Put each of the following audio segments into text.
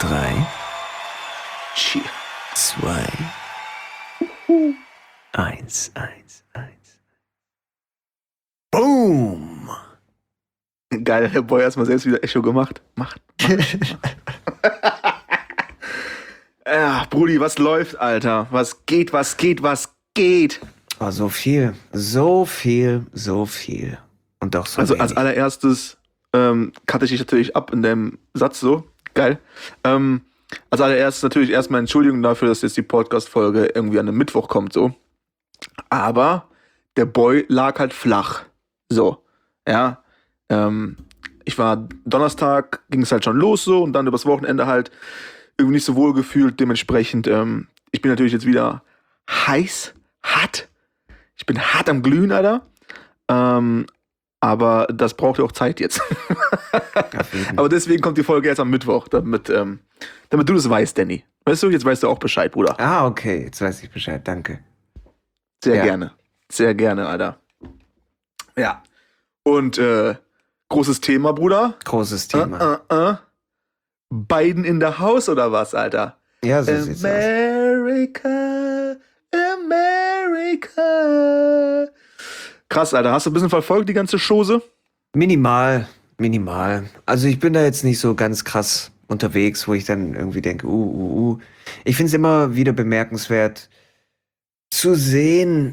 3, 2, 1. Boom! Geil, der Boy erstmal selbst wieder Echo gemacht. Macht. Ja, Brudi, was läuft, Alter? Was geht? Oh, so viel. Und doch so Also wenig. als allererstes cutte ich dich natürlich ab in dem Satz so. Geil. Als allererstes natürlich erstmal Entschuldigung dafür, dass jetzt die Podcast-Folge irgendwie an einem Mittwoch kommt, so. Aber der Boy lag halt flach. So. Ja. Ich war Donnerstag, ging es halt schon los so und dann übers Wochenende halt irgendwie nicht so wohl gefühlt. Dementsprechend, ich bin natürlich jetzt wieder hart. Ich bin hart am Glühen, Alter. Aber das braucht ja auch Zeit jetzt. Aber deswegen kommt die Folge jetzt am Mittwoch, damit du das weißt, Danny. Weißt du, jetzt weißt du auch Bescheid, Bruder. Ah, okay, jetzt weiß ich Bescheid, danke. Sehr gerne, Alter. Ja. Und großes Thema, Bruder. Großes Thema. Biden in der Haus oder was, Alter? Ja, so sieht's aus. America. Krass, Alter. Hast du ein bisschen verfolgt, die ganze Chose? Minimal. Also ich bin da jetzt nicht so ganz krass unterwegs, wo ich dann irgendwie denke, Ich finde es immer wieder bemerkenswert zu sehen,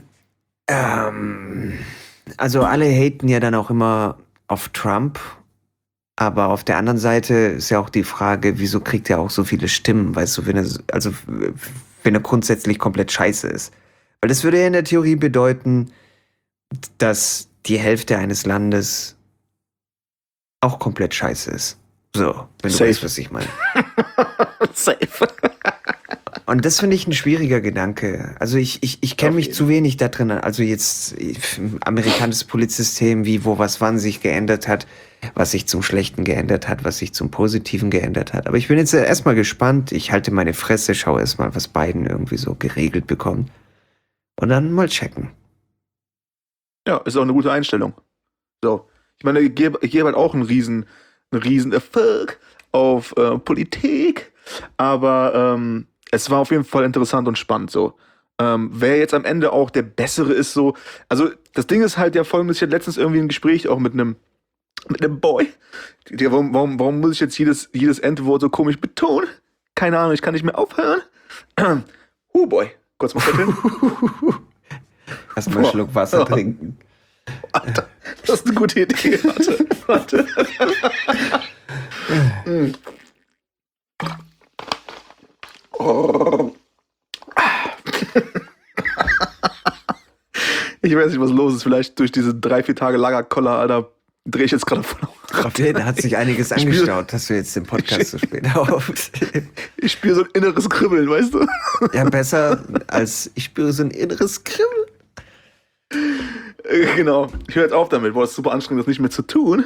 also alle haten ja dann auch immer auf Trump, aber auf der anderen Seite ist ja auch die Frage, wieso kriegt er auch so viele Stimmen, weißt du, wenn er grundsätzlich komplett scheiße ist. Weil das würde ja in der Theorie bedeuten, dass die Hälfte eines Landes auch komplett scheiße ist. So, wenn du weißt, was ich meine. Safe. Und das finde ich ein schwieriger Gedanke. Also ich kenne mich zu wenig da drin. Also jetzt amerikanisches Polizsystem, wie, wo, was, wann sich geändert hat, was sich zum Schlechten geändert hat, was sich zum Positiven geändert hat. Aber ich bin jetzt erstmal gespannt. Ich halte meine Fresse, schaue erstmal, was Biden irgendwie so geregelt bekommt. Und dann mal checken. Ja, ist auch eine gute Einstellung. So. Ich meine, ich gebe halt auch einen riesen Erfolg auf Politik. Aber es war auf jeden Fall interessant und spannend so. Wer jetzt am Ende auch der Bessere ist, so. Also, das Ding ist halt ja folgendes: Ich hatte letztens irgendwie ein Gespräch auch mit einem Boy. Warum muss ich jetzt jedes Endwort so komisch betonen? Keine Ahnung, ich kann nicht mehr aufhören. Boy. Kurz mal schütteln. Erstmal einen Schluck Wasser trinken. Alter, das ist eine gute Idee. Warte. Ich weiß nicht, was los ist. Vielleicht durch diese 3-4 Tage Lagerkoller, Alter, drehe ich jetzt gerade voll auf. Da hat sich einiges angestaut, dass du jetzt den Podcast so spät auf. Ich spüre so ein inneres Kribbeln, weißt du? Ja, besser als ich spüre so ein inneres Kribbeln. Genau. Ich höre jetzt auf damit. Boah, es ist super anstrengend, das nicht mehr zu tun.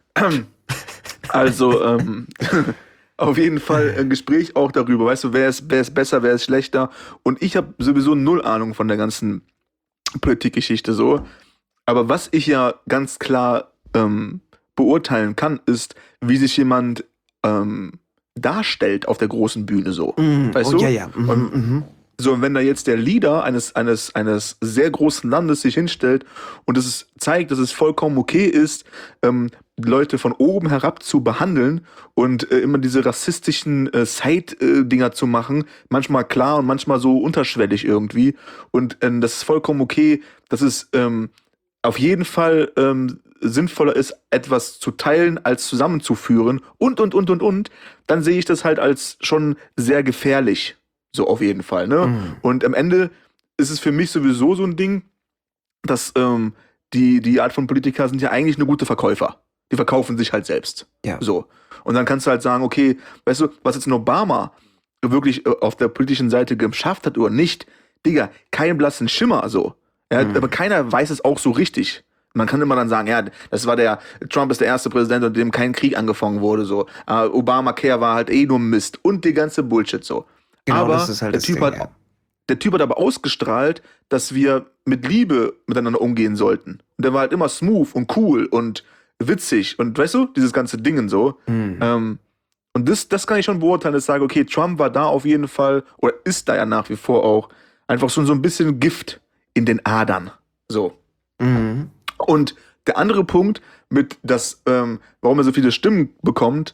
Also, auf jeden Fall ein Gespräch auch darüber. Weißt du, wer ist besser, wer ist schlechter? Und ich habe sowieso null Ahnung von der ganzen Politikgeschichte so. Aber was ich ja ganz klar beurteilen kann, ist, wie sich jemand darstellt auf der großen Bühne so. Weißt du? Ja. So, und wenn da jetzt der Leader eines sehr großen Landes sich hinstellt und es zeigt, dass es vollkommen okay ist, Leute von oben herab zu behandeln und immer diese rassistischen Side-Dinger zu machen, manchmal klar und manchmal so unterschwellig irgendwie. Und das ist vollkommen okay, dass es auf jeden Fall sinnvoller ist, etwas zu teilen, als zusammenzuführen und. Dann sehe ich das halt als schon sehr gefährlich. So auf jeden Fall, ne? Und am Ende ist es für mich sowieso so ein Ding, dass die Art von Politiker sind ja eigentlich nur gute Verkäufer. Die verkaufen sich halt selbst. Ja. So. Und dann kannst du halt sagen, okay, weißt du, was jetzt ein Obama wirklich auf der politischen Seite geschafft hat oder nicht, Digga, keinen blassen Schimmer so. Ja, aber keiner weiß es auch so richtig. Man kann immer dann sagen, ja, Trump ist der erste Präsident, unter dem kein Krieg angefangen wurde, so. Obamacare war halt nur Mist und die ganze Bullshit, so. Genau, Aber das ist halt der Typ hat aber ausgestrahlt, dass wir mit Liebe miteinander umgehen sollten. Und der war halt immer smooth und cool und witzig und weißt du, dieses ganze Dingen so. Und das kann ich schon beurteilen, dass ich sage, okay, Trump war da auf jeden Fall, oder ist da ja nach wie vor auch, einfach so ein bisschen Gift in den Adern. So. Mhm. Und der andere Punkt mit warum er so viele Stimmen bekommt,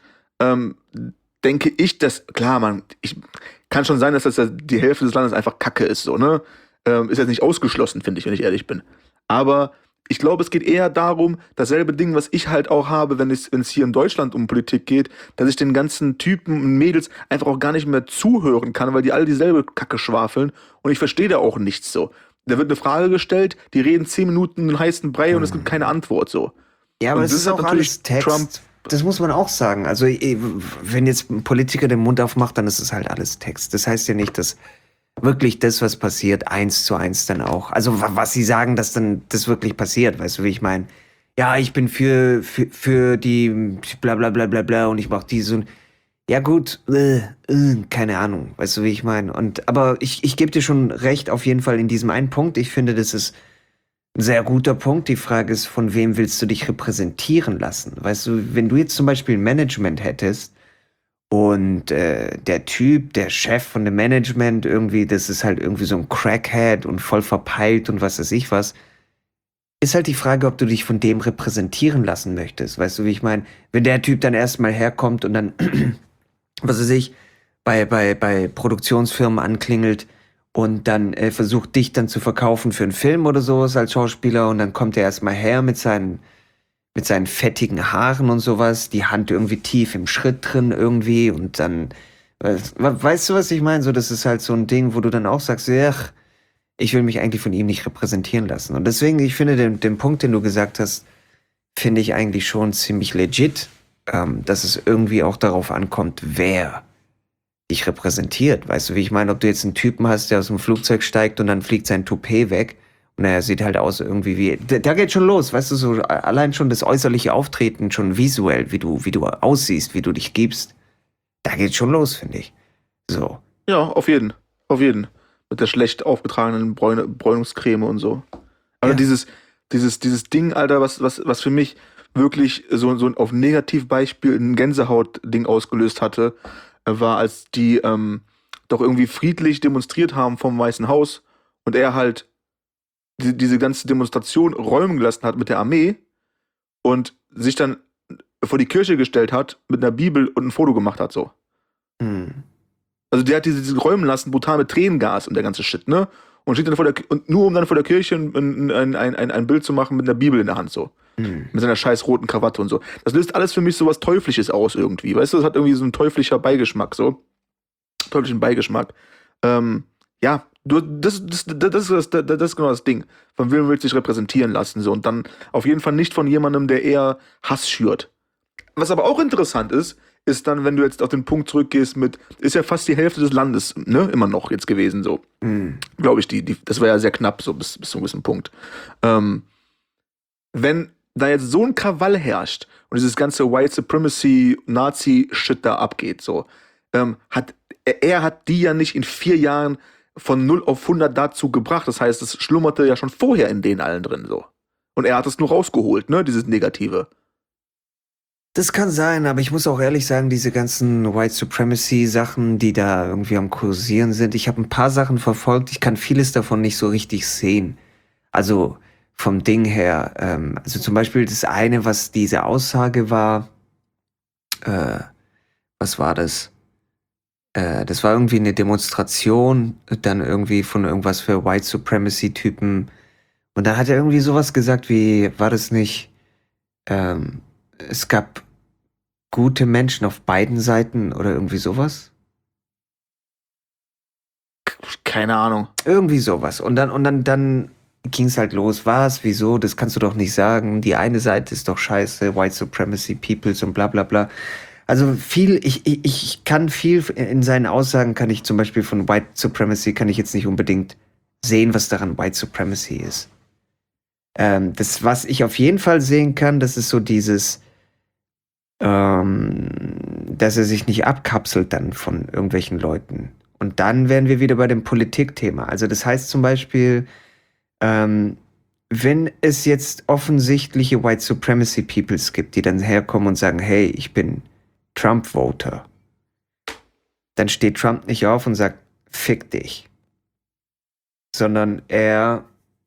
denke ich, dass, klar, kann schon sein, dass das die Hälfte des Landes einfach Kacke ist, so, ne? Ist jetzt nicht ausgeschlossen, finde ich, wenn ich ehrlich bin. Aber ich glaube, es geht eher darum, dasselbe Ding, was ich halt auch habe, wenn es hier in Deutschland um Politik geht, dass ich den ganzen Typen und Mädels einfach auch gar nicht mehr zuhören kann, weil die alle dieselbe Kacke schwafeln und ich verstehe da auch nichts so. Da wird eine Frage gestellt, die reden 10 Minuten einen heißen Brei und es gibt keine Antwort so. Ja, aber Und es das ist hat auch natürlich alles Text. Trump. Das muss man auch sagen. Also, wenn jetzt ein Politiker den Mund aufmacht, dann ist es halt alles Text. Das heißt ja nicht, dass wirklich das, was passiert, 1:1 dann auch. Also, was sie sagen, dass dann das wirklich passiert. Weißt du, wie ich meine? Ja, ich bin für die bla bla bla bla bla und ich mach diese und ja gut, keine Ahnung. Weißt du, wie ich meine? Aber ich gebe dir schon recht auf jeden Fall in diesem einen Punkt. Ich finde, das ist ein sehr guter Punkt. Die Frage ist, von wem willst du dich repräsentieren lassen? Weißt du, wenn du jetzt zum Beispiel ein Management hättest und der Typ, der Chef von dem Management irgendwie, das ist halt irgendwie so ein Crackhead und voll verpeilt und was weiß ich was, ist halt die Frage, ob du dich von dem repräsentieren lassen möchtest. Weißt du, wie ich meine? Wenn der Typ dann erstmal herkommt und dann, was weiß ich, bei Produktionsfirmen anklingelt und dann versucht, dich dann zu verkaufen für einen Film oder sowas als Schauspieler und dann kommt er erstmal her mit seinen fettigen Haaren und sowas, die Hand irgendwie tief im Schritt drin irgendwie und dann, weißt du, was ich meine? So, das ist halt so ein Ding, wo du dann auch sagst, ach, ich will mich eigentlich von ihm nicht repräsentieren lassen. Und deswegen, ich finde den Punkt, den du gesagt hast, finde ich eigentlich schon ziemlich legit, dass es irgendwie auch darauf ankommt, wer dich repräsentiert. Weißt du, wie ich meine, ob du jetzt einen Typen hast, der aus dem Flugzeug steigt und dann fliegt sein Toupet weg und er sieht halt aus irgendwie wie, da geht schon los, weißt du, so allein schon das äußerliche Auftreten, schon visuell, wie du aussiehst, wie du dich gibst, da geht schon los, finde ich. So. Ja, auf jeden. Auf jeden. Mit der schlecht aufgetragenen Bräunungscreme und so. Aber Ja. dieses Ding, Alter, was für mich wirklich so ein auf Negativbeispiel ein Gänsehaut-Ding ausgelöst hatte, war, als die doch irgendwie friedlich demonstriert haben vom Weißen Haus und er halt diese ganze Demonstration räumen gelassen hat mit der Armee und sich dann vor die Kirche gestellt hat mit einer Bibel und ein Foto gemacht hat, so. Hm. Also der hat diese räumen lassen, brutal mit Tränengas und der ganze Shit, ne? Und steht dann nur um dann vor der Kirche ein Bild zu machen mit einer Bibel in der Hand, so. Hm. Mit seiner scheiß roten Krawatte und so. Das löst alles für mich so was Teuflisches aus irgendwie, weißt du? Das hat irgendwie so einen teuflischer Beigeschmack, so. Teuflischen Beigeschmack. Ja, das ist genau das Ding. Von wem willst du dich repräsentieren lassen, so. Und dann auf jeden Fall nicht von jemandem, der eher Hass schürt. Was aber auch interessant ist dann, wenn du jetzt auf den Punkt zurückgehst ist ja fast die Hälfte des Landes, ne, immer noch jetzt gewesen, so. Hm. Glaube ich, das war ja sehr knapp, so bis zu einem gewissen Punkt. Wenn da jetzt so ein Krawall herrscht und dieses ganze White Supremacy, Nazi-Shit da abgeht, so, hat die ja nicht in 4 Jahren von 0 auf 100 dazu gebracht. Das heißt, es schlummerte ja schon vorher in denen allen drin, so. Und er hat es nur rausgeholt, ne, dieses Negative. Das kann sein, aber ich muss auch ehrlich sagen, diese ganzen White Supremacy Sachen, die da irgendwie am Kursieren sind, ich habe ein paar Sachen verfolgt, ich kann vieles davon nicht so richtig sehen. Also vom Ding her, also zum Beispiel das eine, was diese Aussage war, was war das? Das war irgendwie eine Demonstration, dann irgendwie von irgendwas für White Supremacy Typen. Und da hat er irgendwie sowas gesagt wie, war das nicht, es gab gute Menschen auf beiden Seiten oder irgendwie sowas? Keine Ahnung. Irgendwie sowas. Und dann ging es halt los. Was? Wieso? Das kannst du doch nicht sagen. Die eine Seite ist doch scheiße, White Supremacy Peoples und bla bla bla. Also ich kann viel in seinen Aussagen kann ich zum Beispiel von White Supremacy kann ich jetzt nicht unbedingt sehen, was daran White Supremacy ist. Das, was ich auf jeden Fall sehen kann, das ist so dieses, dass er sich nicht abkapselt dann von irgendwelchen Leuten. Und dann wären wir wieder bei dem Politikthema. Also das heißt zum Beispiel, wenn es jetzt offensichtliche White Supremacy Peoples gibt, die dann herkommen und sagen, hey, ich bin Trump-Voter, dann steht Trump nicht auf und sagt, fick dich, sondern er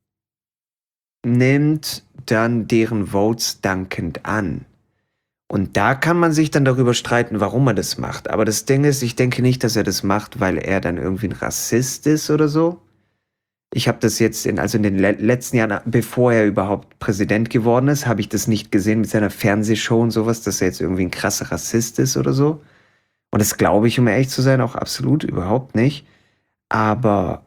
nimmt dann deren Votes dankend an. Und da kann man sich dann darüber streiten, warum er das macht. Aber das Ding ist, ich denke nicht, dass er das macht, weil er dann irgendwie ein Rassist ist oder so. Ich habe das jetzt in den letzten Jahren, bevor er überhaupt Präsident geworden ist, habe ich das nicht gesehen mit seiner Fernsehshow und sowas, dass er jetzt irgendwie ein krasser Rassist ist oder so. Und das glaube ich, um ehrlich zu sein, auch absolut überhaupt nicht. Aber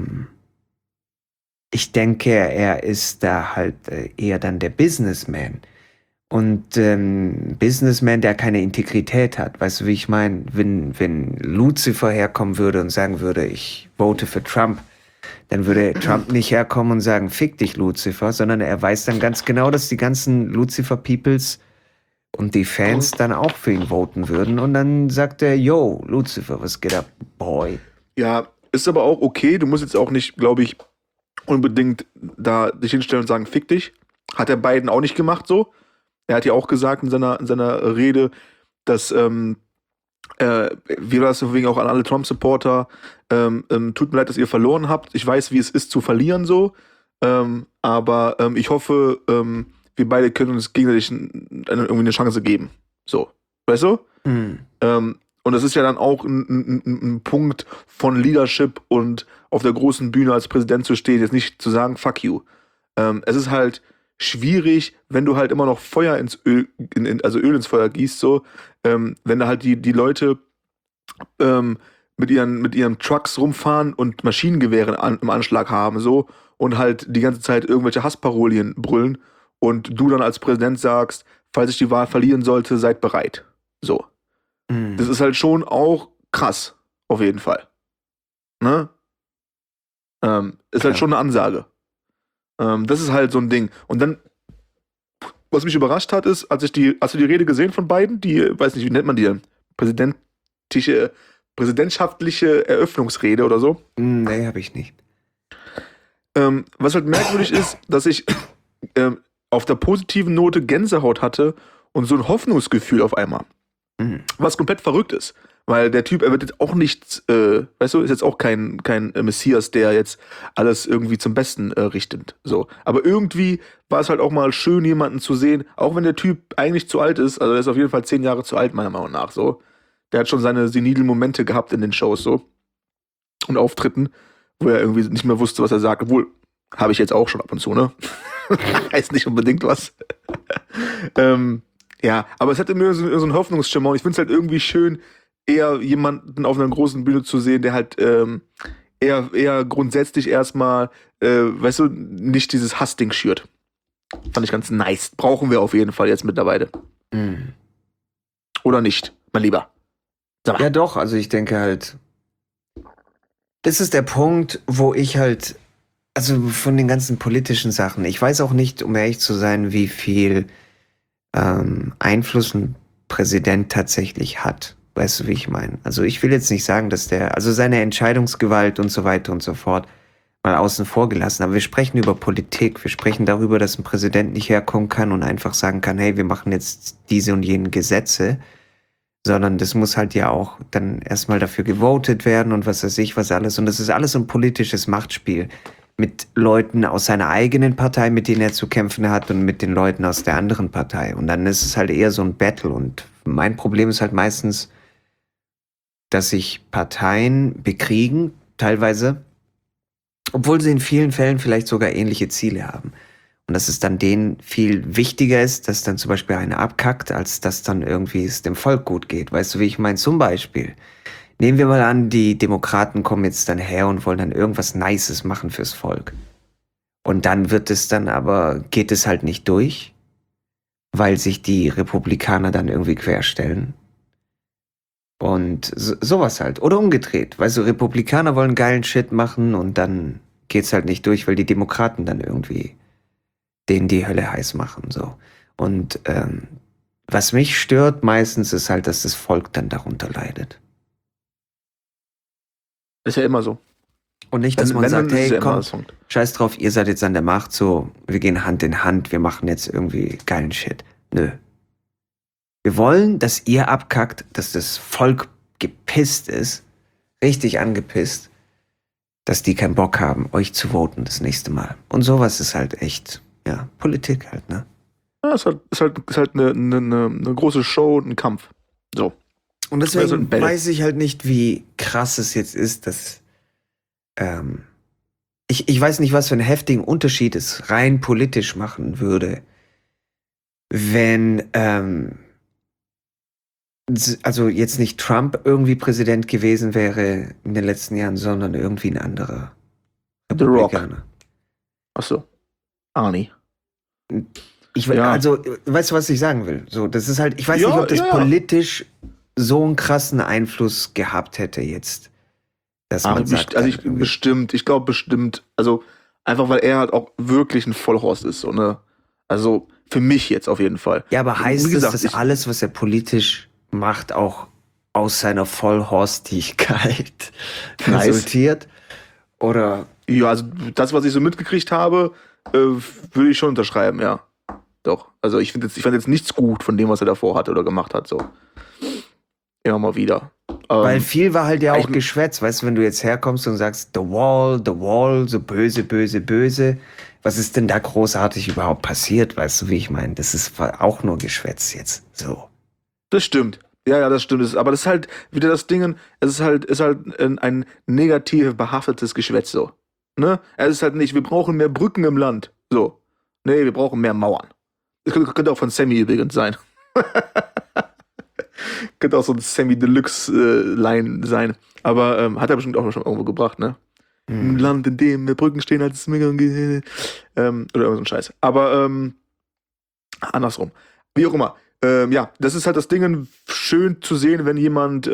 ich denke, er ist da halt eher dann der Businessman. Und Businessman, der keine Integrität hat. Weißt du, wie ich meine? Wenn Lucifer herkommen würde und sagen würde, ich vote für Trump, dann würde Trump nicht herkommen und sagen, fick dich, Lucifer, sondern er weiß dann ganz genau, dass die ganzen Lucifer-Peoples und die Fans dann auch für ihn voten würden. Und dann sagt er, yo, Lucifer, was geht ab, boy? Ja, ist aber auch okay. Du musst jetzt auch nicht, glaube ich, unbedingt da dich hinstellen und sagen, fick dich. Hat er Biden auch nicht gemacht so. Er hat ja auch gesagt in seiner Rede, dass, wie war das wegen auch an alle Trump-Supporter, tut mir leid, dass ihr verloren habt. Ich weiß, wie es ist zu verlieren so. Aber ich hoffe, wir beide können uns gegenseitig irgendwie eine Chance geben. So. Weißt du? Mhm. Und das ist ja dann auch ein Punkt von Leadership und auf der großen Bühne als Präsident zu stehen, jetzt nicht zu sagen, fuck you. Es ist halt schwierig, wenn du halt immer noch Feuer ins Öl, also Öl ins Feuer gießt, so, wenn da halt die Leute mit ihren Trucks rumfahren und Maschinengewehre im Anschlag haben, so, und halt die ganze Zeit irgendwelche Hassparolien brüllen und du dann als Präsident sagst, falls ich die Wahl verlieren sollte, seid bereit. So. Das ist halt schon auch krass, auf jeden Fall. Ne? Ist halt schon eine Ansage. Das ist halt so ein Ding. Und dann, was mich überrascht hat, ist, hast du die Rede gesehen von Biden? Die, weiß nicht, wie nennt man die denn? Präsidentschaftliche Eröffnungsrede oder so? Nee, habe ich nicht. Was halt merkwürdig ist, dass ich auf der positiven Note Gänsehaut hatte und so ein Hoffnungsgefühl auf einmal. Was komplett verrückt ist. Weil der Typ, er wird jetzt auch nichts, weißt du, ist jetzt auch kein Messias, der jetzt alles irgendwie zum Besten richtet. So. Aber irgendwie war es halt auch mal schön, jemanden zu sehen, auch wenn der Typ eigentlich zu alt ist, also er ist auf jeden Fall 10 Jahre zu alt, meiner Meinung nach, so. Der hat schon seine senilen Momente gehabt in den Shows, so. Und Auftritten, wo er irgendwie nicht mehr wusste, was er sagt. Obwohl, habe ich jetzt auch schon ab und zu, ne? Heißt nicht unbedingt was. Ja, aber es hatte mir so einen Hoffnungsschimmer und ich finde es halt irgendwie schön, eher jemanden auf einer großen Bühne zu sehen, der halt eher grundsätzlich erstmal, weißt du, nicht dieses Hassding schürt. Fand ich ganz nice. Brauchen wir auf jeden Fall jetzt mittlerweile. Oder nicht, mein Lieber? Sag mal. Ja, doch, also ich denke halt, das ist der Punkt, wo ich halt, also von den ganzen politischen Sachen, ich weiß auch nicht, um ehrlich zu sein, wie viel Einfluss ein Präsident tatsächlich hat. Weißt du, wie ich meine? Also ich will jetzt nicht sagen, dass also seine Entscheidungsgewalt und so weiter und so fort mal außen vor gelassen, aber wir sprechen über Politik, wir sprechen darüber, dass ein Präsident nicht herkommen kann und einfach sagen kann, hey, wir machen jetzt diese und jene Gesetze, sondern das muss halt ja auch dann erstmal dafür gewotet werden und was weiß ich, was alles. Und das ist alles so ein politisches Machtspiel mit Leuten aus seiner eigenen Partei, mit denen er zu kämpfen hat und mit den Leuten aus der anderen Partei. Und dann ist es halt eher so ein Battle. Und mein Problem ist halt meistens, dass sich Parteien bekriegen, teilweise, obwohl sie in vielen Fällen vielleicht sogar ähnliche Ziele haben. Und dass es dann denen viel wichtiger ist, dass dann zum Beispiel einer abkackt, als dass dann irgendwie es dem Volk gut geht. Weißt du, wie ich meine? Zum Beispiel, nehmen wir mal an, die Demokraten kommen jetzt dann her und wollen dann irgendwas Nices machen fürs Volk. Und dann geht es halt nicht durch, weil sich die Republikaner dann irgendwie querstellen. Und sowas halt. Oder umgedreht. Weißt du, Republikaner wollen geilen Shit machen und dann geht's halt nicht durch, weil die Demokraten dann irgendwie denen die Hölle heiß machen, so. Und was mich stört meistens ist halt, dass das Volk dann darunter leidet. Ist ja immer so. Und nicht, dass man sagt, hey, ja komm, scheiß drauf, ihr seid jetzt an der Macht, so, wir gehen Hand in Hand, wir machen jetzt irgendwie geilen Shit. Nö. Wir wollen, dass ihr abkackt, dass das Volk gepisst ist, richtig angepisst, dass die keinen Bock haben, euch zu voten das nächste Mal. Und sowas ist halt echt, ja, Politik halt, ne? Ja, ist halt eine große Show und ein Kampf. So. Und Das ist ein deswegen Battle. weiß ich halt nicht, wie krass es jetzt ist, dass ich weiß nicht, was für einen heftigen Unterschied es rein politisch machen würde, wenn also jetzt nicht Trump irgendwie Präsident gewesen wäre in den letzten Jahren, sondern irgendwie ein anderer The Rock. Republikaner. Achso. Arnie. Ja. Also, weißt du, was ich sagen will? So, das ist halt, ich weiß Ja, nicht, ob das ja. politisch so einen krassen Einfluss gehabt hätte jetzt. Dass man sagt, Bestimmt. Ich glaube bestimmt. Also, einfach weil er halt auch wirklich ein Vollhorst ist, so, ne? Also, für mich jetzt auf jeden Fall. Ja, aber heißt Wie gesagt, es, dass alles, was er politisch macht, auch aus seiner Vollhorstigkeit resultiert? Oder? Ja, also das, was ich so mitgekriegt habe, würde ich schon unterschreiben, ja. Doch. Also ich fand jetzt nichts gut von dem, was er davor hatte oder gemacht hat, so. Immer mal wieder. Weil viel war halt ja auch Geschwätz, weißt du, wenn du jetzt herkommst und sagst, the wall, so böse, böse, böse. Was ist denn da großartig überhaupt passiert, weißt du, wie ich meine? Das ist auch nur Geschwätz jetzt, so. Das stimmt. Ja, das stimmt. Aber das ist halt wieder das Ding, ist halt ein negativ behaftetes Geschwätz, so. Ne? Es ist halt nicht, wir brauchen mehr Brücken im Land, so. Nee, wir brauchen mehr Mauern. Das könnte auch von Sammy übrigens sein. Könnte auch so ein Sammy-Deluxe-Line sein. Aber hat er bestimmt auch schon irgendwo gebracht, ne? Ein Land, in dem mehr Brücken stehen als Mega oder irgend so ein Scheiß. Aber andersrum. Wie auch immer. Ja, das ist halt das Ding, schön zu sehen, wenn jemand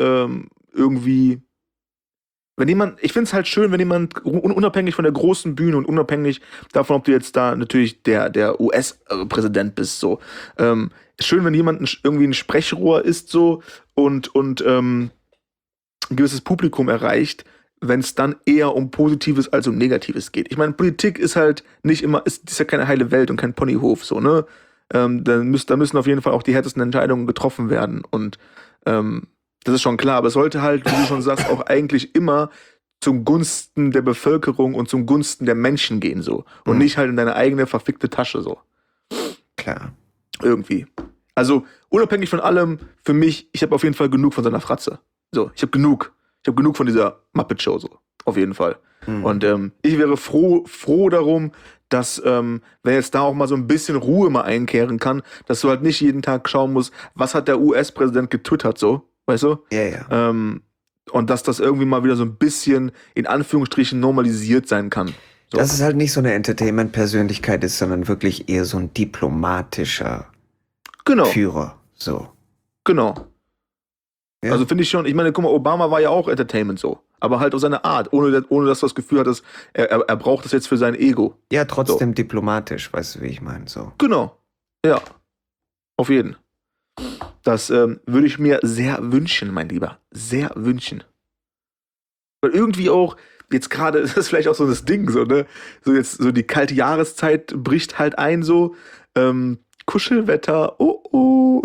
ich finde es halt schön, wenn jemand unabhängig von der großen Bühne und unabhängig davon, ob du jetzt da natürlich der US-Präsident bist, so, schön, wenn jemand irgendwie ein Sprechrohr ist, so, und ein gewisses Publikum erreicht, wenn es dann eher um Positives als um Negatives geht. Ich meine, Politik ist halt nicht immer, ist ja keine heile Welt und kein Ponyhof, so, ne? Da müssen auf jeden Fall auch die härtesten Entscheidungen getroffen werden und das ist schon klar, aber es sollte halt, wie du schon sagst, auch eigentlich immer zum Gunsten der Bevölkerung und zum Gunsten der Menschen gehen, so. Und nicht halt in deine eigene verfickte Tasche, so. Klar. Irgendwie. Also, unabhängig von allem, für mich, ich habe auf jeden Fall genug von seiner Fratze. So, ich habe genug. Ich habe genug von dieser Muppet-Show, so. Auf jeden Fall. Und ich wäre froh darum, dass, wenn jetzt da auch mal so ein bisschen Ruhe mal einkehren kann, dass du halt nicht jeden Tag schauen musst, was hat der US-Präsident getwittert, so. Weißt du? Ja. Und dass das irgendwie mal wieder so ein bisschen in Anführungsstrichen normalisiert sein kann. So. Dass es halt nicht so eine Entertainment-Persönlichkeit ist, sondern wirklich eher so ein diplomatischer Führer. So. Genau. Ja. Also finde ich schon, ich meine, guck mal, Obama war ja auch Entertainment so. Aber halt auf seine Art, ohne dass du das Gefühl hattest, er braucht das jetzt für sein Ego. Ja, trotzdem diplomatisch, weißt du, wie ich meine. So. Genau. Ja. Auf jeden Fall. Das würde ich mir sehr wünschen, mein Lieber. Sehr wünschen. Weil irgendwie auch, jetzt gerade, das ist vielleicht auch so das Ding, so, ne? So jetzt, so die kalte Jahreszeit bricht halt ein, so. Kuschelwetter, oh.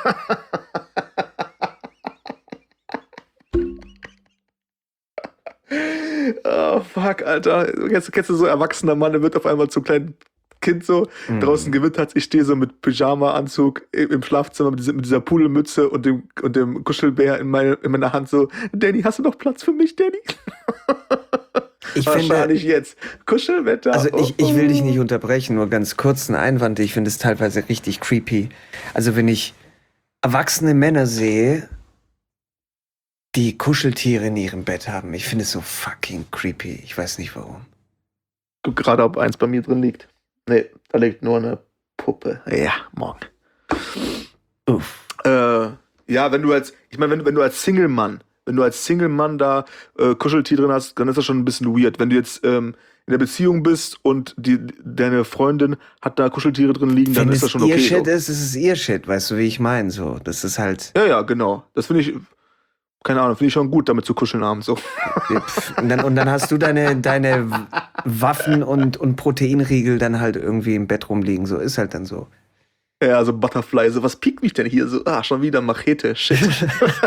Oh, fuck, Alter. Jetzt kennst du so erwachsener Mann, der wird auf einmal zum kleinen Kind so, draußen gewittert, ich stehe so mit Pyjama-Anzug im Schlafzimmer mit dieser Pudelmütze und dem Kuschelbär in meiner Hand so, Danny, hast du noch Platz für mich, Danny? Ich Wahrscheinlich finde, jetzt. Kuschelwetter. Also ich will dich nicht unterbrechen, nur ganz kurz einen Einwand, ich finde es teilweise richtig creepy. Also wenn ich erwachsene Männer sehe, die Kuscheltiere in ihrem Bett haben, ich finde es so fucking creepy. Ich weiß nicht warum. Guck gerade, ob eins bei mir drin liegt. Nee, da liegt nur eine Puppe. Ja, morgen. Uff. Ja, wenn du als Single-Mann, da Kuscheltier drin hast, dann ist das schon ein bisschen weird. Wenn du jetzt in der Beziehung bist und deine Freundin hat da Kuscheltiere drin liegen, dann ist das schon okay. Wenn es ihr Shit ist, ist es ihr Shit, weißt du, wie ich meine, so. Das ist halt... Ja, genau. Das finde ich... Keine Ahnung, finde ich schon gut, damit zu kuscheln abends so. Und dann hast du deine Waffen und Proteinriegel dann halt irgendwie im Bett rumliegen. So ist halt dann so. Ja, so Butterfly, so was piekt mich denn hier so? Schon wieder Machete, shit. Ich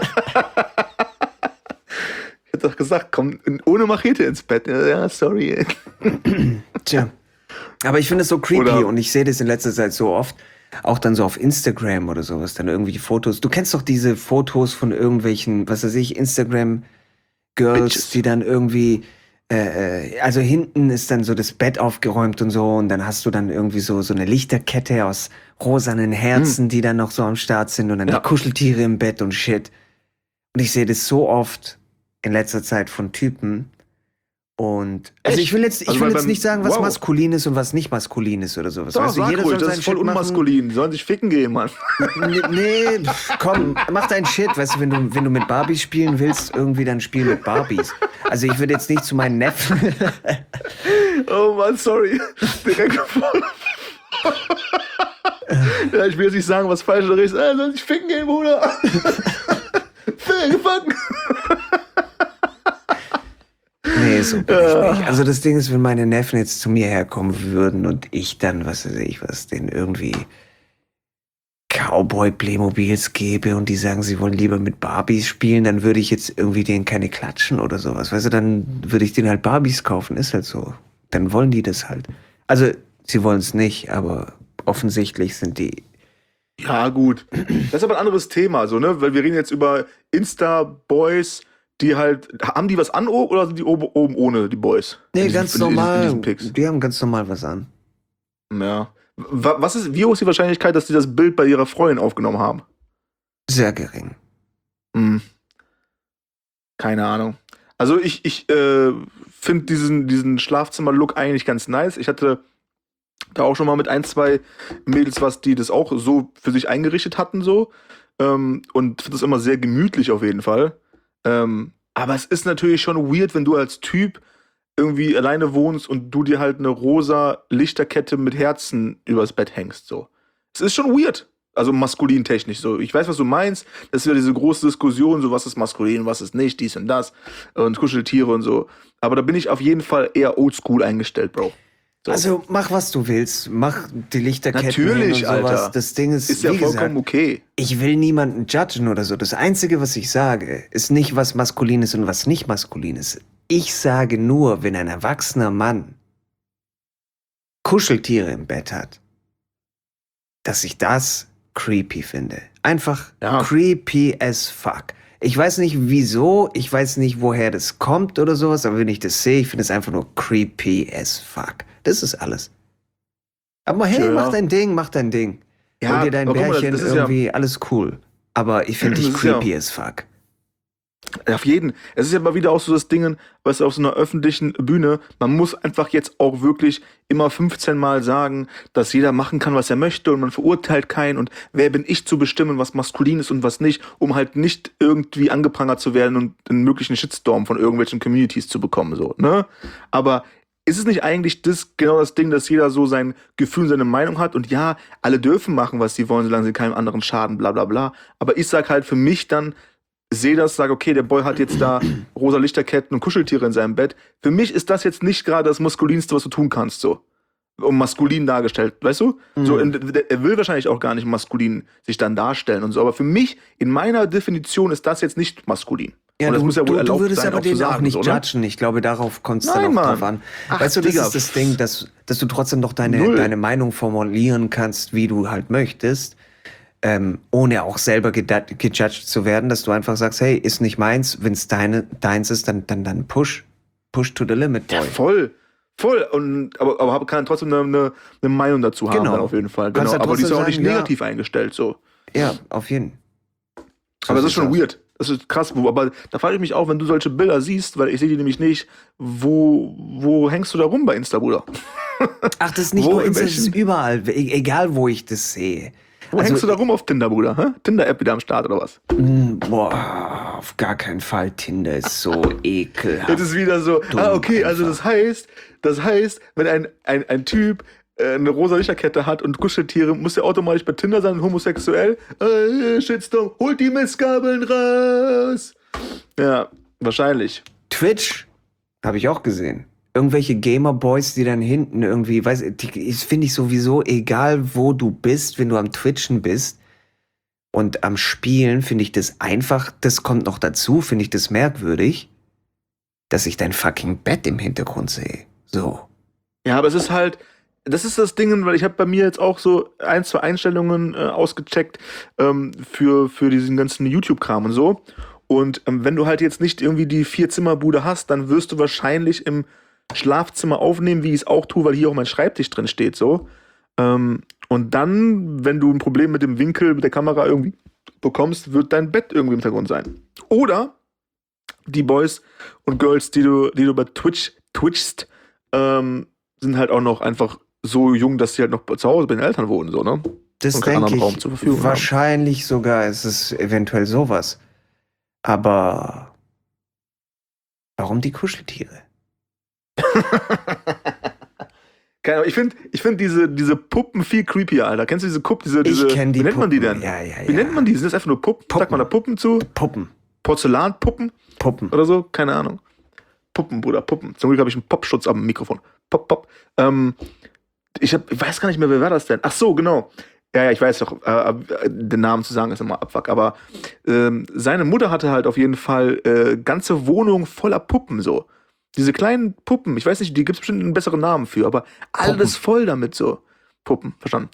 hätte doch gesagt, komm ohne Machete ins Bett. Ja, sorry. Tja. Aber ich finde es so creepy Oder- und ich sehe das in letzter Zeit so oft, auch dann so auf Instagram oder sowas, dann irgendwie die Fotos. Du kennst doch diese Fotos von irgendwelchen, was weiß ich, Instagram-Girls, Bitches. die dann irgendwie, also hinten ist dann so das Bett aufgeräumt und so und dann hast du dann irgendwie so eine Lichterkette aus rosanen Herzen, die dann noch so am Start sind und dann Ja. die Kuscheltiere im Bett und shit. Und ich sehe das so oft in letzter Zeit von Typen. Und also Echt? ich will jetzt Also, weil beim- nicht sagen, was wow. maskulin ist und was nicht maskulin ist oder sowas. Doch, Weißt du, sag jeder ruhig, soll das seinen ist voll Shit machen. unmaskulin. Die sollen sich ficken gehen, Mann. Nee, komm, mach deinen Shit. Weißt du, wenn du mit Barbies spielen willst, irgendwie dann spiel mit Barbies. Also ich würde jetzt nicht zu meinen Neffen. Oh Mann, sorry. Direkt voll. Ja, ich will jetzt nicht sagen, was falsch oder richtig ist. Soll sich ficken gehen, Bruder. Fuck. Nee, so bin ich nicht. Also das Ding ist, wenn meine Neffen jetzt zu mir herkommen würden und ich dann, was weiß ich, was denen irgendwie Cowboy-Playmobils gebe und die sagen, sie wollen lieber mit Barbies spielen, dann würde ich jetzt irgendwie denen keine klatschen oder sowas. Weißt du, dann würde ich denen halt Barbies kaufen, ist halt so. Dann wollen die das halt. Also, sie wollen es nicht, aber offensichtlich sind die. Ja, gut. Das ist aber ein anderes Thema, so, ne? Weil wir reden jetzt über Insta-Boys, die halt. Haben die was an oder sind die oben ohne die Boys? Nee, In diesen- ganz in diesen normal. Pics? Die haben ganz normal was an. Ja. Wie hoch ist die Wahrscheinlichkeit, dass die das Bild bei ihrer Freundin aufgenommen haben? Sehr gering. Hm. Keine Ahnung. Also ich finde diesen Schlafzimmer-Look eigentlich ganz nice. Ich hatte da auch schon mal mit ein, zwei Mädels was, die das auch so für sich eingerichtet hatten so. Und finde das immer sehr gemütlich auf jeden Fall. Aber es ist natürlich schon weird, wenn du als Typ irgendwie alleine wohnst und du dir halt eine rosa Lichterkette mit Herzen übers Bett hängst. So. Es ist schon weird. Also maskulin-technisch so. Ich weiß, was du meinst. Das ist ja diese große Diskussion, so was ist maskulin, was ist nicht, dies und das. Und Kuscheltiere und so. Aber da bin ich auf jeden Fall eher oldschool eingestellt, Bro. So. Also mach, was du willst. Mach die Lichterketten Natürlich, hin und sowas. Alter. Das Ding ist, Ist ja wie vollkommen gesagt, okay. ich will niemanden judgen oder so. Das Einzige, was ich sage, ist nicht, was maskulin ist und was nicht maskulin ist. Ich sage nur, wenn ein erwachsener Mann Kuscheltiere im Bett hat, dass ich das creepy finde. Einfach Ja. creepy as fuck. Ich weiß nicht wieso, ich weiß nicht, woher das kommt oder sowas, aber wenn ich das sehe, ich finde es einfach nur creepy as fuck. Das ist alles. Aber hey, Tja. mach dein Ding, mach dein Ding. Ja, Hol dir dein aber guck mal, Bärchen das ist irgendwie, alles cool. Aber ich finde dich Das ist ja- creepy as fuck. Auf jeden. Es ist ja mal wieder auch so das Ding, weißt du, auf so einer öffentlichen Bühne, man muss einfach jetzt auch wirklich immer 15 Mal sagen, dass jeder machen kann, was er möchte und man verurteilt keinen und wer bin ich zu bestimmen, was maskulin ist und was nicht, um halt nicht irgendwie angeprangert zu werden und einen möglichen Shitstorm von irgendwelchen Communities zu bekommen, so, ne? Aber ist es nicht eigentlich genau das Ding, dass jeder so sein Gefühl, seine Meinung hat und ja, alle dürfen machen, was sie wollen, solange sie keinem anderen schaden, bla bla bla. Aber ich sag halt für mich dann, sehe das, sage, okay, der Boy hat jetzt da rosa Lichterketten und Kuscheltiere in seinem Bett. Für mich ist das jetzt nicht gerade das Maskulinste, was du tun kannst, so. Um maskulin dargestellt, weißt du? So, er will wahrscheinlich auch gar nicht maskulin sich dann darstellen und so, aber für mich, in meiner Definition, ist das jetzt nicht maskulin. Ja, und das muss ja wohl du erlaubt würdest sein, aber auch zu den auch sagen, nicht so, ne? judgen. Ich glaube, darauf kommt es dann Nein, auch Mann. drauf an. Ach, Weißt du, das Digga. ist das Ding, dass du trotzdem noch Null. deine Meinung formulieren kannst, wie du halt möchtest, ohne auch selber gejudged zu werden, dass du einfach sagst, hey, ist nicht meins, wenn es deins ist, dann push to the limit, boy. Ja, voll. Aber kann trotzdem eine Meinung dazu haben, Genau. dann auf jeden Fall. Kannst Genau. ja Aber die ist ja auch trotzdem nicht sagen, negativ eingestellt, so. Ja, auf jeden Fall. Aber das ist schon weird. Das ist krass. Aber da frage ich mich auch, wenn du solche Bilder siehst, weil ich sehe die nämlich nicht, wo hängst du da rum bei Insta, Bruder? Ach, das ist nicht Wo, nur in Insta, das ist welchen- überall, egal wo ich das sehe. Wo hängst du da rum auf Tinder, Bruder? Hä? Tinder-App wieder am Start oder was? Boah, auf gar keinen Fall. Tinder ist so ekelhaft. Jetzt ist wieder so, okay, also das heißt, wenn ein Typ eine rosa Lichterkette hat und Kuscheltiere, muss er automatisch bei Tinder sein, homosexuell. Shitstorm, holt die Messgabeln raus. Ja, wahrscheinlich. Twitch habe ich auch gesehen. irgendwelche Gamer-Boys, die dann hinten irgendwie, finde ich sowieso, egal wo du bist, wenn du am Twitchen bist und am Spielen, finde ich das einfach, das kommt noch dazu, finde ich das merkwürdig, dass ich dein fucking Bett im Hintergrund sehe. So. Ja, aber es ist halt, das ist das Ding, weil ich habe bei mir jetzt auch so 2 Einstellungen ausgecheckt für diesen ganzen YouTube-Kram und so. Und wenn du halt jetzt nicht irgendwie die 4-Zimmer-Bude hast, dann wirst du wahrscheinlich im Schlafzimmer aufnehmen, wie ich es auch tue, weil hier auch mein Schreibtisch drin steht, so. Und dann, wenn du ein Problem mit dem Winkel, mit der Kamera irgendwie bekommst, wird dein Bett irgendwie im Hintergrund sein. Oder die Boys und Girls, die du bei Twitch twitchst, sind halt auch noch einfach so jung, dass sie halt noch zu Hause bei den Eltern wohnen, so, ne? Das Und keinen denke anderen Raum ich. zur Verfügung Wahrscheinlich sogar ist es eventuell sowas. Aber warum die Kuscheltiere? Keine Ahnung, ich find diese Puppen viel creepier, Alter. Kennst du diese Puppen? Ich kenne die Wie nennt man die Puppen. denn? Ja, Wie nennt man die? Sind das einfach nur Puppen? Sagt man da Puppen zu? Puppen. Porzellanpuppen Puppen. oder so? Keine Ahnung. Puppen, Bruder, Puppen. Zum Glück habe ich einen Popschutz am Mikrofon. Pop, pop. Ich weiß gar nicht mehr, wer war das denn? Ach so, genau. Ja, ich weiß doch, den Namen zu sagen ist immer Abfuck, aber seine Mutter hatte halt auf jeden Fall ganze Wohnung voller Puppen, so. Diese kleinen Puppen, ich weiß nicht, die gibt es bestimmt einen besseren Namen für, aber alles voll damit, so. Puppen, verstanden.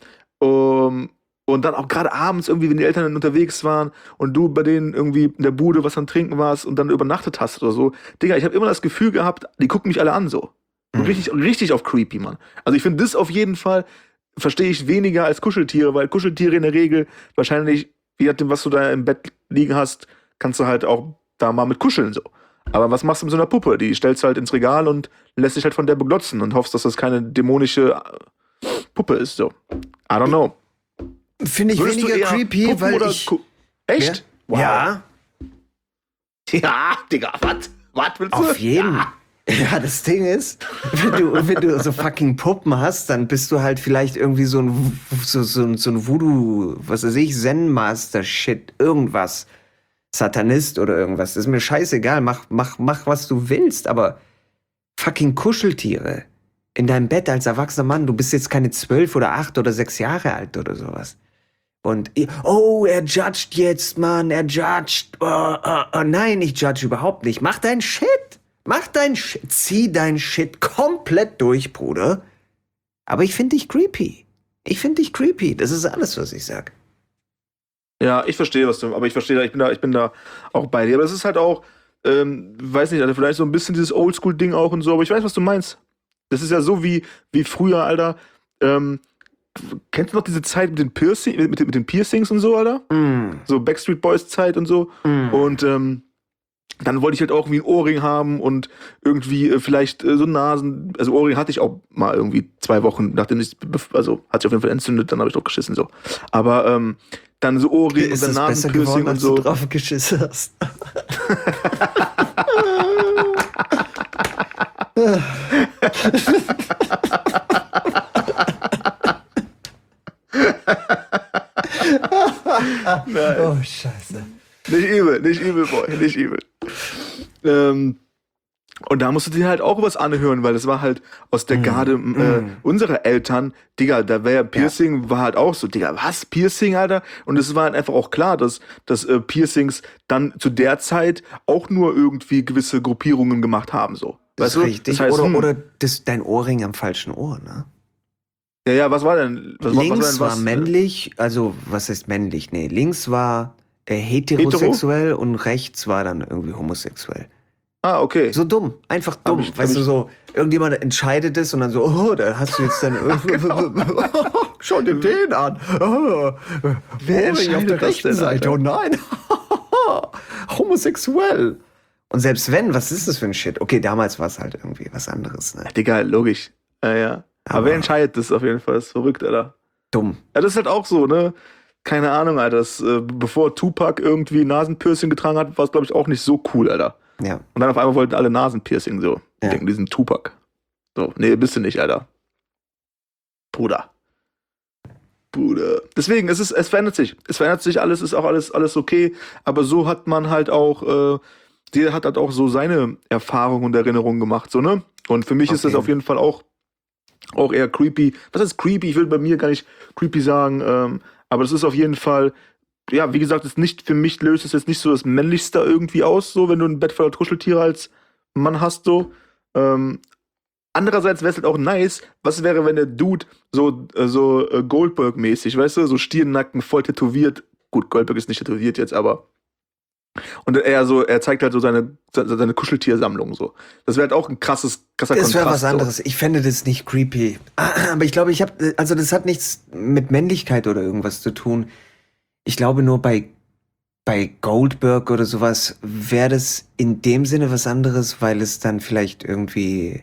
Und dann auch gerade abends irgendwie, wenn die Eltern dann unterwegs waren und du bei denen irgendwie in der Bude was am Trinken warst und dann übernachtet hast oder so. Digga, ich habe immer das Gefühl gehabt, die gucken mich alle an, so. Richtig, richtig auf creepy, Mann. Also ich finde das auf jeden Fall, verstehe ich weniger als Kuscheltiere, weil Kuscheltiere in der Regel wahrscheinlich, je nachdem, was du da im Bett liegen hast, kannst du halt auch da mal mit kuscheln, so. Aber was machst du mit so einer Puppe? Die stellst du halt ins Regal und lässt dich halt von der beglotzen und hoffst, dass das keine dämonische Puppe ist, so. I don't know. Finde ich Würdest du weniger eher creepy, Puppen weil oder ich... Echt? Wow. Ja, Ja, Digga, was? Was willst du? auf jeden. Ja, das Ding ist, wenn du so fucking Puppen hast, dann bist du halt vielleicht irgendwie so ein Voodoo, was weiß ich, Zen-Master-Shit, irgendwas. Satanist oder irgendwas. Das ist mir scheißegal, mach, was du willst, aber fucking Kuscheltiere in deinem Bett als erwachsener Mann, du bist jetzt keine 12 oder 8 oder 6 Jahre alt oder sowas. Und, oh, er judgt jetzt, Mann, er judgt. Nein, ich judge überhaupt nicht. Mach dein Shit. Zieh dein Shit komplett durch, Bruder. Aber ich finde dich creepy. Das ist alles, was ich sag. Ja, ich verstehe, aber ich verstehe, ich bin da auch bei dir. Aber es ist halt auch, weiß nicht, also vielleicht so ein bisschen dieses Oldschool-Ding auch und so, aber ich weiß, was du meinst. Das ist ja so wie früher, Alter. Kennst du noch diese Zeit mit den mit den Piercings und so, Alter? So Backstreet Boys Zeit und so. Und dann wollte ich halt auch irgendwie ein Ohrring haben und irgendwie vielleicht so Nasen. Also Ohrring hatte ich auch mal irgendwie 2 Wochen, nachdem also hat sich auf jeden Fall entzündet, dann habe ich doch geschissen so. Aber dann so Ohrring und dann Nasenpiercing und so. Du drauf geschissen hast. Oh, scheiße. Nicht übel, Boy, nicht übel. Und da musst du dir halt auch was anhören, weil das war halt aus der Garde unserer Eltern. Digga, da wäre Piercing, war halt auch so, Digga, was? Piercing, Alter? Und es war halt einfach auch klar, dass Piercings dann zu der Zeit auch nur irgendwie gewisse Gruppierungen gemacht haben, so. Das Weißt ist du? richtig. Das heißt, Oder dein Ohrring am falschen Ohr, ne? Ja, was war denn? Links war männlich, also was heißt männlich? Nee, links war heterosexuell und rechts war dann irgendwie homosexuell. Ah, okay. So dumm, einfach dumm. Weißt du, so, irgendjemand entscheidet es und dann so, oh, da hast du jetzt dann schau dir den an. Oh, wer entscheidet auf der rechten Seite? Oh nein. Homosexuell. Und selbst wenn, was ist das für ein Shit? Okay, damals war es halt irgendwie was anderes, ne? Digga, logisch. Ja. Aber wer entscheidet das auf jeden Fall? Das ist verrückt, Alter. Dumm. Ja, das ist halt auch so, ne? Keine Ahnung, Alter. Bevor Tupac irgendwie Nasenpiercing getragen hat, war es, glaube ich, auch nicht so cool, Alter. Ja. Und dann auf einmal wollten alle Nasenpiercing so. Ja. Denken, die sind Tupac. So, nee, bist du nicht, Alter. Bruder. Deswegen, es verändert sich. Es verändert sich alles, ist auch alles okay. Aber so hat man halt auch, jeder hat halt auch so seine Erfahrungen und Erinnerungen gemacht, so, ne? Und für mich ist das Okay. auf jeden Fall auch eher creepy. Was ist creepy? Ich will bei mir gar nicht creepy sagen, aber das ist auf jeden Fall, ja, wie gesagt, ist nicht, für mich löst es jetzt nicht so das Männlichste irgendwie aus, so, wenn du ein Bett voller Kuscheltiere als Mann hast, so. Ähm, Andererseits wäre es halt auch nice, was wäre, wenn der Dude so Goldberg-mäßig, weißt du, so Stirnnacken, voll tätowiert. Gut, Goldberg ist nicht tätowiert jetzt, aber. Und er zeigt halt so seine Kuscheltiersammlung so. Das wäre halt auch ein krasser Das wäre Kontrast. was anderes. Ich fände das nicht creepy. Aber ich glaube, also das hat nichts mit Männlichkeit oder irgendwas zu tun. Ich glaube nur bei Goldberg oder sowas wäre das in dem Sinne was anderes, weil es dann vielleicht irgendwie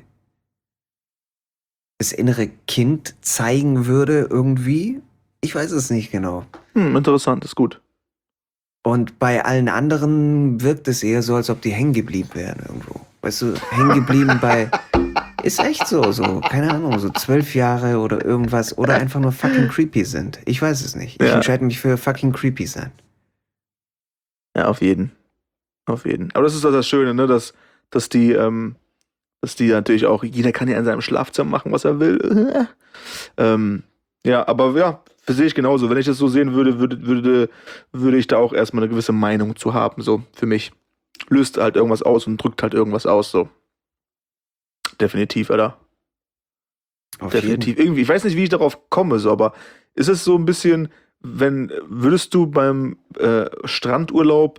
das innere Kind zeigen würde irgendwie. Ich weiß es nicht genau. Interessant, ist gut. Und bei allen anderen wirkt es eher so, als ob die hängen geblieben wären irgendwo. Weißt du, hängen geblieben bei. Ist echt so, keine Ahnung, so 12 Jahre oder irgendwas. Oder einfach nur fucking creepy sind. Ich weiß es nicht. Ich Ja. entscheide mich für fucking creepy sein. Ja, auf jeden. Auf jeden. Aber das ist doch das Schöne, ne? Dass die natürlich auch, jeder kann ja in seinem Schlafzimmer machen, was er will. Ja, aber ja, sehe ich genauso. Wenn ich das so sehen würde ich da auch erstmal eine gewisse Meinung zu haben, so für mich. Löst halt irgendwas aus und drückt halt irgendwas aus, so. Definitiv, Alter. Auf Definitiv. Irgendwie, ich weiß nicht, wie ich darauf komme, so, aber ist es so ein bisschen, würdest du beim Strandurlaub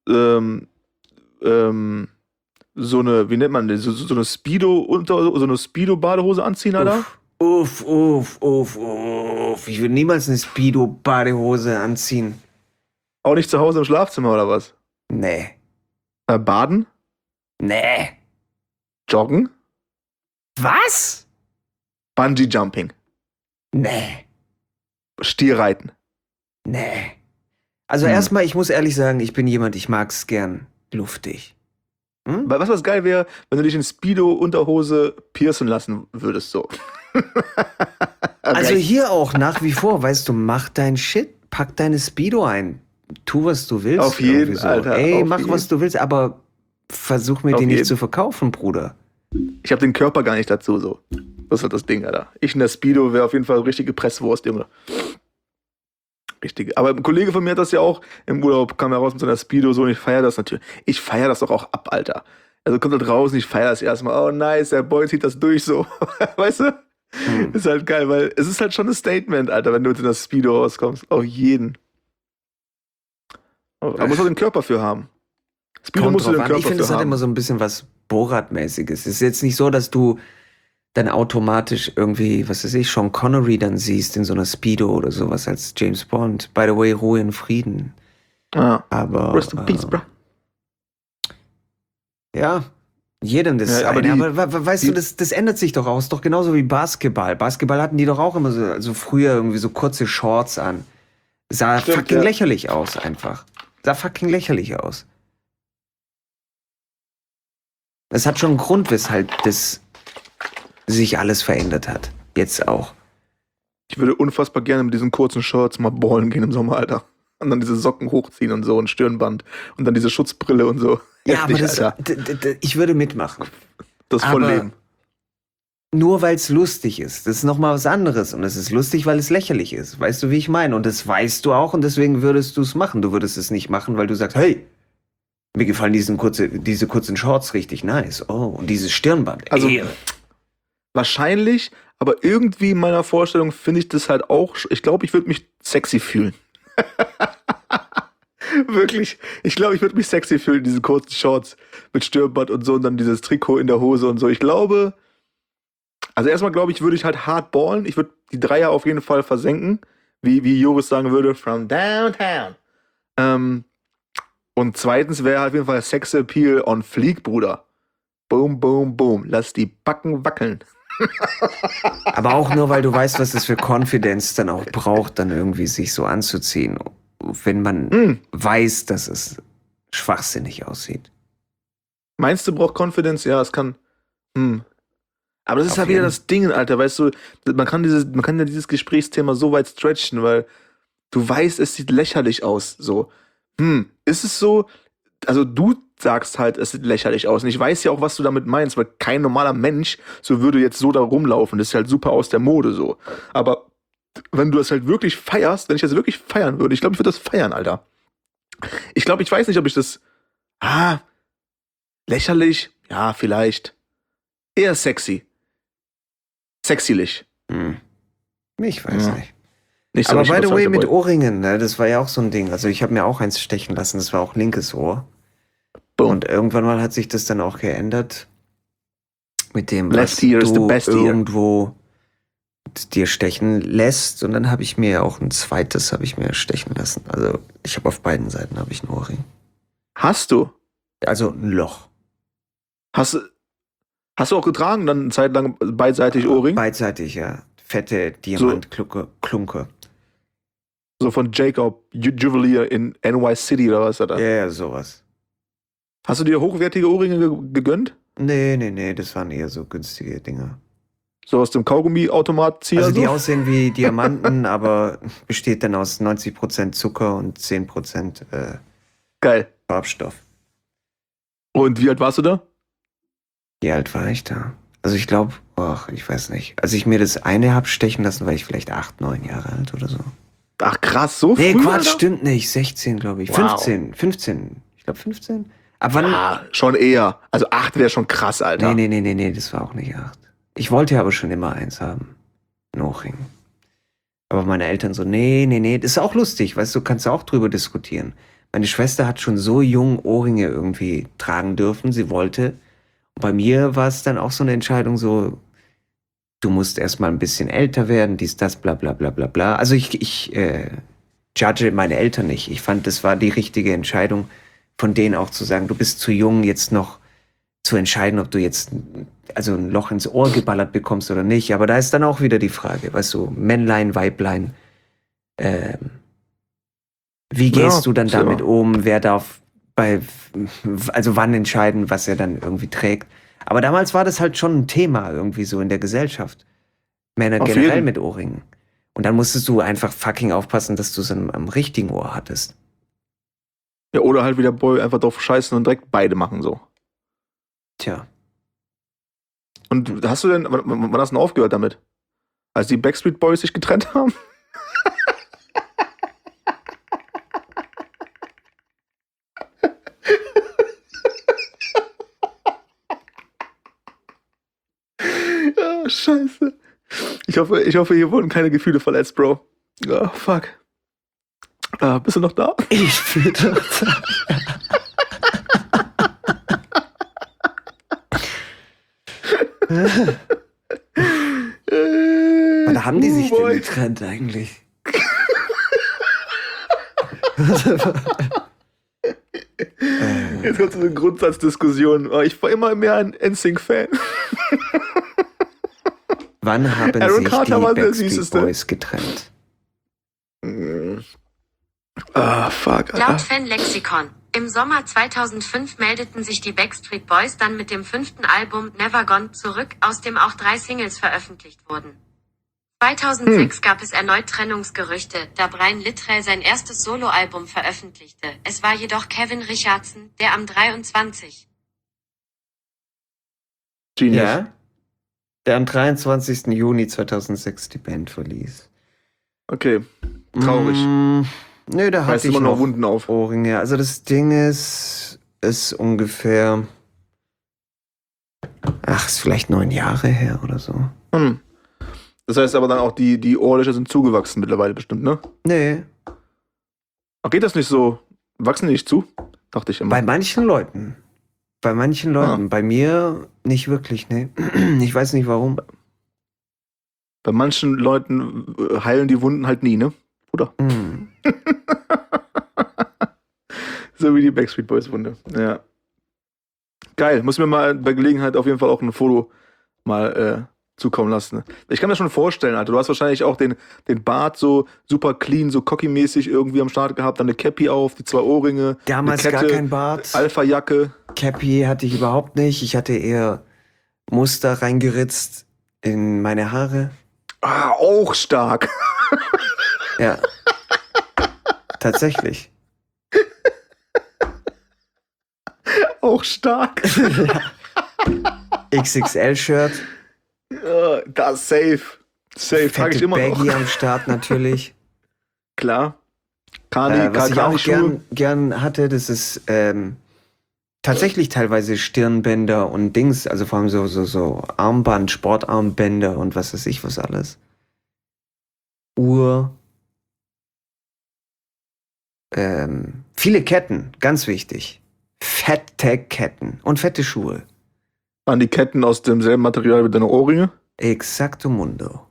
ähm, so eine, wie nennt man das, so eine so eine Speedo-Badehose anziehen, Alter? Uff. Ich würde niemals eine Speedo-Badehose anziehen. Auch nicht zu Hause im Schlafzimmer oder was? Nee. Baden? Nee. Joggen? Was? Bungee-Jumping? Nee. Stierreiten? Nee. Also erstmal, ich muss ehrlich sagen, ich bin jemand, ich mag's gern luftig. Hm? Weil was geil wäre, wenn du dich in Speedo-Unterhose piercen lassen würdest, so. Also Recht. hier auch nach wie vor, weißt du, mach dein Shit, pack deine Speedo ein. Tu, was du willst. Auf jeden, irgendwie so. Alter, Ey, auf mach, jeden. was du willst, aber versuch mir Auf die nicht jeden. zu verkaufen, Bruder. Ich habe den Körper gar nicht dazu, so. Das ist halt das Ding, Alter. Ich in der Speedo wäre auf jeden Fall eine richtige Presswurst, Junge. Richtig. Aber ein Kollege von mir hat das ja auch im Urlaub, kam ja raus mit seiner Speedo so und ich feiere das natürlich. Ich feiere das doch auch ab, Alter. Also kommt halt raus und ich feiere das erstmal. Oh nice, der Boy zieht das durch so. Weißt du? Ist halt geil, weil es ist halt schon ein Statement, Alter, wenn du mit der Speedo rauskommst. Auf jeden. Aber man muss auch den Körper für haben. Speedo Kommt musst du drauf den an. Körper Ich finde, für es hat haben. immer so ein bisschen was Borat-mäßiges. Es ist jetzt nicht so, dass du dann automatisch irgendwie, was weiß ich, Sean Connery dann siehst in so einer Speedo oder sowas als James Bond. By the way, Ruhe in Frieden. Ah. Aber Rest in peace, bro. ja, jedem das Ja, aber eine. die- Aber weißt du, das ändert sich doch auch. Ist doch genauso wie Basketball. Basketball hatten die doch auch immer so, also früher irgendwie so kurze Shorts an. Sah Stimmt, fucking ja. lächerlich aus einfach. Sah fucking lächerlich aus. Es hat schon einen Grund, weshalb das sich alles verändert hat. Jetzt auch. Ich würde unfassbar gerne mit diesen kurzen Shorts mal ballen gehen im Sommer, Alter. Und dann diese Socken hochziehen und so und Stirnband und dann diese Schutzbrille und so. Ja, aber Heftig, Alter. ich würde mitmachen. Das aber- Vollleben. Nur weil es lustig ist. Das ist nochmal was anderes. Und es ist lustig, weil es lächerlich ist. Weißt du, wie ich meine? Und das weißt du auch und deswegen würdest du es machen. Du würdest es nicht machen, weil du sagst, hey, mir gefallen diese kurzen Shorts richtig nice. Oh, und dieses Stirnband. Also- ey. Wahrscheinlich, aber irgendwie in meiner Vorstellung finde ich das halt auch, ich glaube, ich würde mich sexy fühlen. Wirklich. Ich glaube, ich würde mich sexy fühlen in diesen kurzen Shorts mit Stirnband und so und dann dieses Trikot in der Hose und so. Ich glaube, also erstmal glaube ich, würde ich halt hart ballen. Ich würde die Dreier auf jeden Fall versenken, wie Joris sagen würde, from downtown. Und zweitens wäre auf jeden Fall Sex Appeal on Fleek, Bruder. Boom, boom, boom. Lass die Backen wackeln. Aber auch nur, weil du weißt, was es für Confidence dann auch braucht, dann irgendwie sich so anzuziehen. Wenn man weiß, dass es schwachsinnig aussieht. Meinst du, braucht Confidence? Ja, es kann. Aber das ist Auf halt wieder jeden. das Ding, Alter, weißt du, man kann ja dieses Gesprächsthema so weit stretchen, weil du weißt, es sieht lächerlich aus, so. Ist es so, also du sagst halt, es sieht lächerlich aus. Und ich weiß ja auch, was du damit meinst, weil kein normaler Mensch so würde jetzt so da rumlaufen. Das ist halt super aus der Mode so. Aber wenn du das halt wirklich feierst, wenn ich das wirklich feiern würde, ich glaube, ich würde das feiern, Alter. Ich glaube, ich weiß nicht, ob ich das, lächerlich, ja, vielleicht. Eher sexy. Sexylich. Hm. Ich weiß Ja. nicht. Nicht so Aber richtig by the way, überzeugter mit Boy. Ohrringen, ne, das war ja auch so ein Ding. Also ich habe mir auch eins stechen lassen, das war auch linkes Ohr. Boom. Und irgendwann mal hat sich das dann auch geändert mit dem, Left was ear is the du best ear. irgendwo dir stechen lässt. Und dann habe ich mir auch ein zweites habe ich mir stechen lassen. Also ich habe auf beiden Seiten habe ich ein Ohrring. Hast du? Also ein Loch. Hast du auch getragen, dann eine Zeit lang beidseitig Ohrring? Beidseitig, ja. Fette Diamantklunke. So von Jacob Juwelier in NY City oder was da? Ja, ja, sowas. Hast du dir hochwertige Ohrringe gegönnt? Nee, das waren eher so günstige Dinger. So aus dem Kaugummi-Automat-Zieher? Also die so? aussehen wie Diamanten, aber besteht dann aus 90% Zucker und 10% Geil. Farbstoff. Und wie alt warst du da? Wie alt war ich da? Also ich glaube, ich weiß nicht. Als ich mir das eine hab stechen lassen, war ich vielleicht 8, 9 Jahre alt oder so. Ach krass, so Nee, früh? Quatsch, Alter? stimmt nicht. 16, glaube ich. Wow. 15. Ich glaube 15. Ab wann? Ja, schon eher. Also 8 wäre schon krass, Alter. Nee, das war auch nicht 8. Ich wollte ja aber schon immer eins haben. Ein Ohrring. Aber meine Eltern so, nee. Das ist auch lustig, weißt du, kannst du auch drüber diskutieren. Meine Schwester hat schon so jung Ohrringe irgendwie tragen dürfen, sie wollte. Und bei mir war es dann auch so eine Entscheidung so, du musst erstmal ein bisschen älter werden, dies, das, bla bla bla bla bla. Also ich judge meine Eltern nicht. Ich fand, das war die richtige Entscheidung, von denen auch zu sagen, du bist zu jung, jetzt noch zu entscheiden, ob du jetzt also ein Loch ins Ohr geballert bekommst oder nicht. Aber da ist dann auch wieder die Frage, weißt du, Männlein, Weiblein, wie gehst Ja, du dann ist ja damit immer. um? Wer darf also wann entscheiden, was er dann irgendwie trägt? Aber damals war das halt schon ein Thema irgendwie so in der Gesellschaft. Männer Auf generell jeden. mit Ohrringen. Und dann musstest du einfach fucking aufpassen, dass du es am richtigen Ohr hattest. Ja, oder halt wieder Boy einfach drauf scheißen und direkt beide machen so. Tja. Und hast du denn, wann hast du denn aufgehört damit? Als die Backstreet Boys sich getrennt haben? Ja, scheiße. Ich hoffe, hier wurden keine Gefühle verletzt, Bro. Oh, fuck. Bist du noch da? Ich bin doch Oder haben die sich denn Boy. getrennt eigentlich? Jetzt kommt so eine Grundsatzdiskussion. Ich war immer mehr ein NSYNC-Fan. Wann haben Aaron sich Carter die war der Backstreet Süßeste. Boys getrennt? Fuck, Laut Alter. Fanlexikon. Im Sommer 2005 meldeten sich die Backstreet Boys dann mit dem 5. Album Never Gone zurück, aus dem auch 3 Singles veröffentlicht wurden. 2006 gab es erneut Trennungsgerüchte, da Brian Littrell sein erstes Soloalbum veröffentlichte. Es war jedoch Kevin Richardson, der am 23. Genius. Ja? Der am 23. Juni 2006 die Band verließ. Okay, traurig. Nö, da Reißt hatte ich immer noch noch Wunden auf. Ohrringe. Also das Ding ist ungefähr, ist vielleicht 9 Jahre her oder so. Das heißt aber dann auch, die Ohrlöcher sind zugewachsen mittlerweile bestimmt, ne? Nee, Ach, geht das nicht so? Wachsen die nicht zu? Dachte ich immer. bei manchen Leuten. Bei manchen Leuten. Bei mir nicht wirklich, nee. Ich weiß nicht warum. Bei manchen Leuten heilen die Wunden halt nie, ne? Bruder. Hm. So wie die Backstreet Boys Wunde. Ja. Geil. Muss mir mal bei Gelegenheit auf jeden Fall auch ein Foto mal zukommen lassen. Ich kann mir das schon vorstellen, Alter. Du hast wahrscheinlich auch den Bart so super clean, so cocky-mäßig irgendwie am Start gehabt, dann eine Cappy auf, die 2 Ohrringe, Damals eine gar Kette, kein Bart. Alpha-Jacke. Cappy hatte ich überhaupt nicht. Ich hatte eher Muster reingeritzt in meine Haare. Auch stark. Ja. Tatsächlich. Auch stark. XXL-Shirt. Ja, das safe. Safe, trage ich Fette immer Baggy noch. am Start natürlich. Klar. Kani, Was ich auch Kani-Schuhe. gern hatte, das ist tatsächlich teilweise Stirnbänder und Dings, also vor allem so Armband, Sportarmbänder und was weiß ich was alles. Uhr. Viele Ketten, ganz wichtig. Fette Ketten und fette Schuhe. Waren die Ketten aus demselben Material wie deine Ohrringe? Exacto mundo.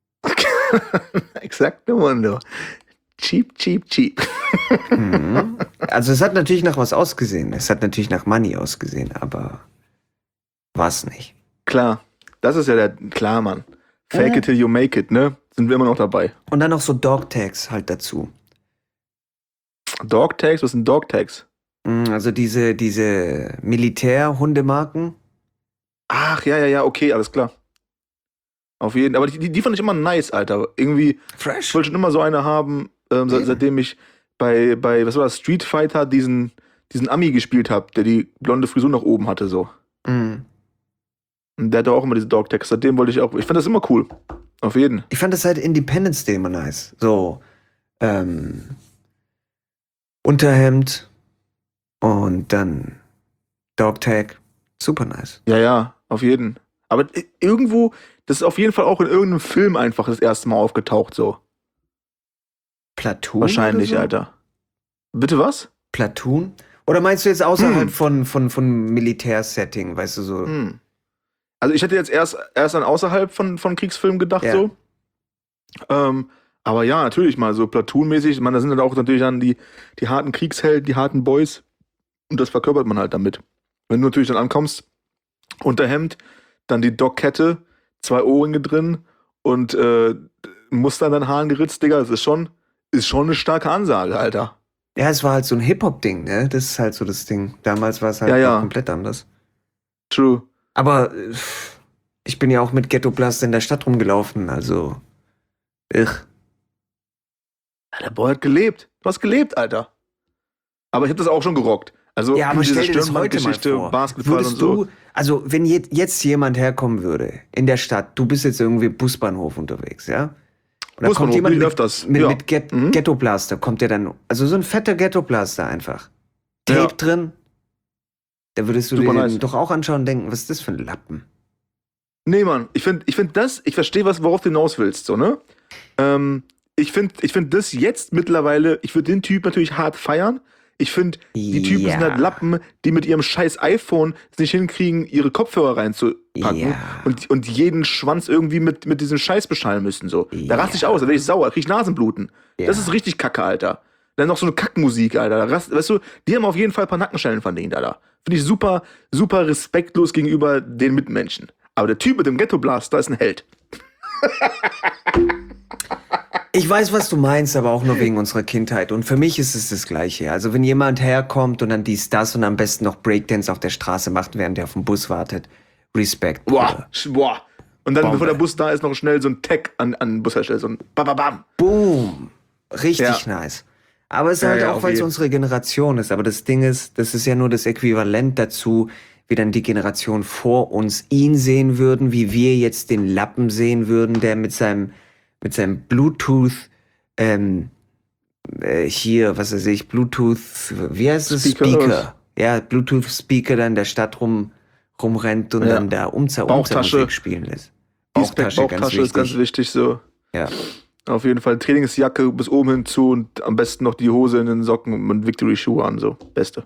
Exakt, Mundo. Cheap, cheap, cheap. Mhm. Also es hat natürlich nach was ausgesehen. Es hat natürlich nach Money ausgesehen, aber war's nicht. Klar. Das ist ja klar, Mann. Fake it till you make it, ne? Sind wir immer noch dabei. Und dann noch so Dog-Tags halt dazu. Dog-Tags? Was sind Dog-Tags? Also diese Militär-Hundemarken. Ach, ja, okay, alles klar. Auf jeden Fall. Aber die fand ich immer nice, Alter. Irgendwie, ich Fresh. wollte schon immer so eine haben, seitdem ich bei, was war das, Street Fighter diesen Ami gespielt habe, der die blonde Frisur nach oben hatte, so. Mhm. Und der hatte auch immer diese Dog-Tags. Seitdem wollte ich fand das immer cool. Auf jeden. Ich fand das halt Independence Day immer nice. So, Unterhemd und dann Dog-Tag. Super nice. Ja, auf jeden. Aber irgendwo, das ist auf jeden Fall auch in irgendeinem Film einfach das erste Mal aufgetaucht, so. Platoon? Wahrscheinlich, oder so? Alter. Bitte was? Platoon? Oder meinst du jetzt außerhalb von Militärsetting, weißt du so? Hm. Also ich hätte jetzt erst an außerhalb von Kriegsfilmen gedacht, Ja. so. Aber ja, natürlich mal so Platoon-mäßig. Ich meine, da sind dann auch natürlich dann die harten Kriegshelden, die harten Boys. Und das verkörpert man halt damit. Wenn du natürlich dann ankommst, Unterhemd, dann die Dockkette, 2 Ohrringe drin und Muster an deinen Haaren geritzt, Digga, das ist schon eine starke Ansage, Alter. Ja, es war halt so ein Hip-Hop-Ding, ne? Das ist halt so das Ding. Damals war es halt Ja. noch komplett anders. True. Aber ich bin ja auch mit Ghetto Blast in der Stadt rumgelaufen, also. Ja, der Boy hat gelebt. Du hast gelebt, Alter. Aber ich hab das auch schon gerockt. Also Ja, aber diese stell dir das heute mal Stirnbandgeschichte, vor. Basketball Würdest und so. du, also wenn jetzt jemand herkommen würde in der Stadt, du bist jetzt irgendwie Busbahnhof unterwegs, ja? Und da kommt Busbahnhof, jemand bin ich mit, öfters, mit, ja. mit Mhm. Ghetto Blaster, kommt der dann, also so ein fetter Ghetto Blaster einfach. Tape Ja. drin. Da würdest du Super dir nice. doch auch anschauen und denken, was ist das für ein Lappen? Nee, Mann, ich verstehe, worauf du hinaus willst, so, ne? Ich find das jetzt mittlerweile, ich würde den Typ natürlich hart feiern. Ich finde, die Typen sind halt Lappen, die mit ihrem scheiß iPhone es nicht hinkriegen, ihre Kopfhörer reinzupacken Ja. und jeden Schwanz irgendwie mit diesem Scheiß beschallen müssen, so. Da raste ich Ja. aus, da werde ich sauer, da krieg ich Nasenbluten. Ja. Das ist richtig Kacke, Alter. Dann noch so eine Kackmusik, Alter. Weißt du, die haben auf jeden Fall ein paar Nackenstellen verdient, Alter. Finde ich super, super respektlos gegenüber den Mitmenschen. Aber der Typ mit dem Ghetto Blaster ist ein Held. Ich weiß, was du meinst, aber auch nur wegen unserer Kindheit. Und für mich ist es das Gleiche. Also wenn jemand herkommt und dann das und am besten noch Breakdance auf der Straße macht, während der auf dem Bus wartet. Respekt. Bruder. Boah. Und dann, Bombe. bevor der Bus da ist, noch schnell so ein Tag an den Bushersteller. So ein Bababam. Boom. Richtig Ja. nice. Aber es ist Ja, halt ja, auch, auf weil es jeden. unsere Generation ist. Aber das Ding ist, das ist ja nur das Äquivalent dazu, wie dann die Generation vor uns ihn sehen würden, wie wir jetzt den Lappen sehen würden, der mit seinem Bluetooth, hier, was weiß ich, Bluetooth, wie heißt es? Speaker. Ja, Bluetooth-Speaker dann in der Stadt rumrennt und Ja. dann da Bauchtasche. Musik spielen lässt. Bauchtasche ist ganz wichtig, so. Ja. Auf jeden Fall Trainingsjacke bis oben hinzu und am besten noch die Hose in den Socken und Victory-Schuhe an, so. Beste.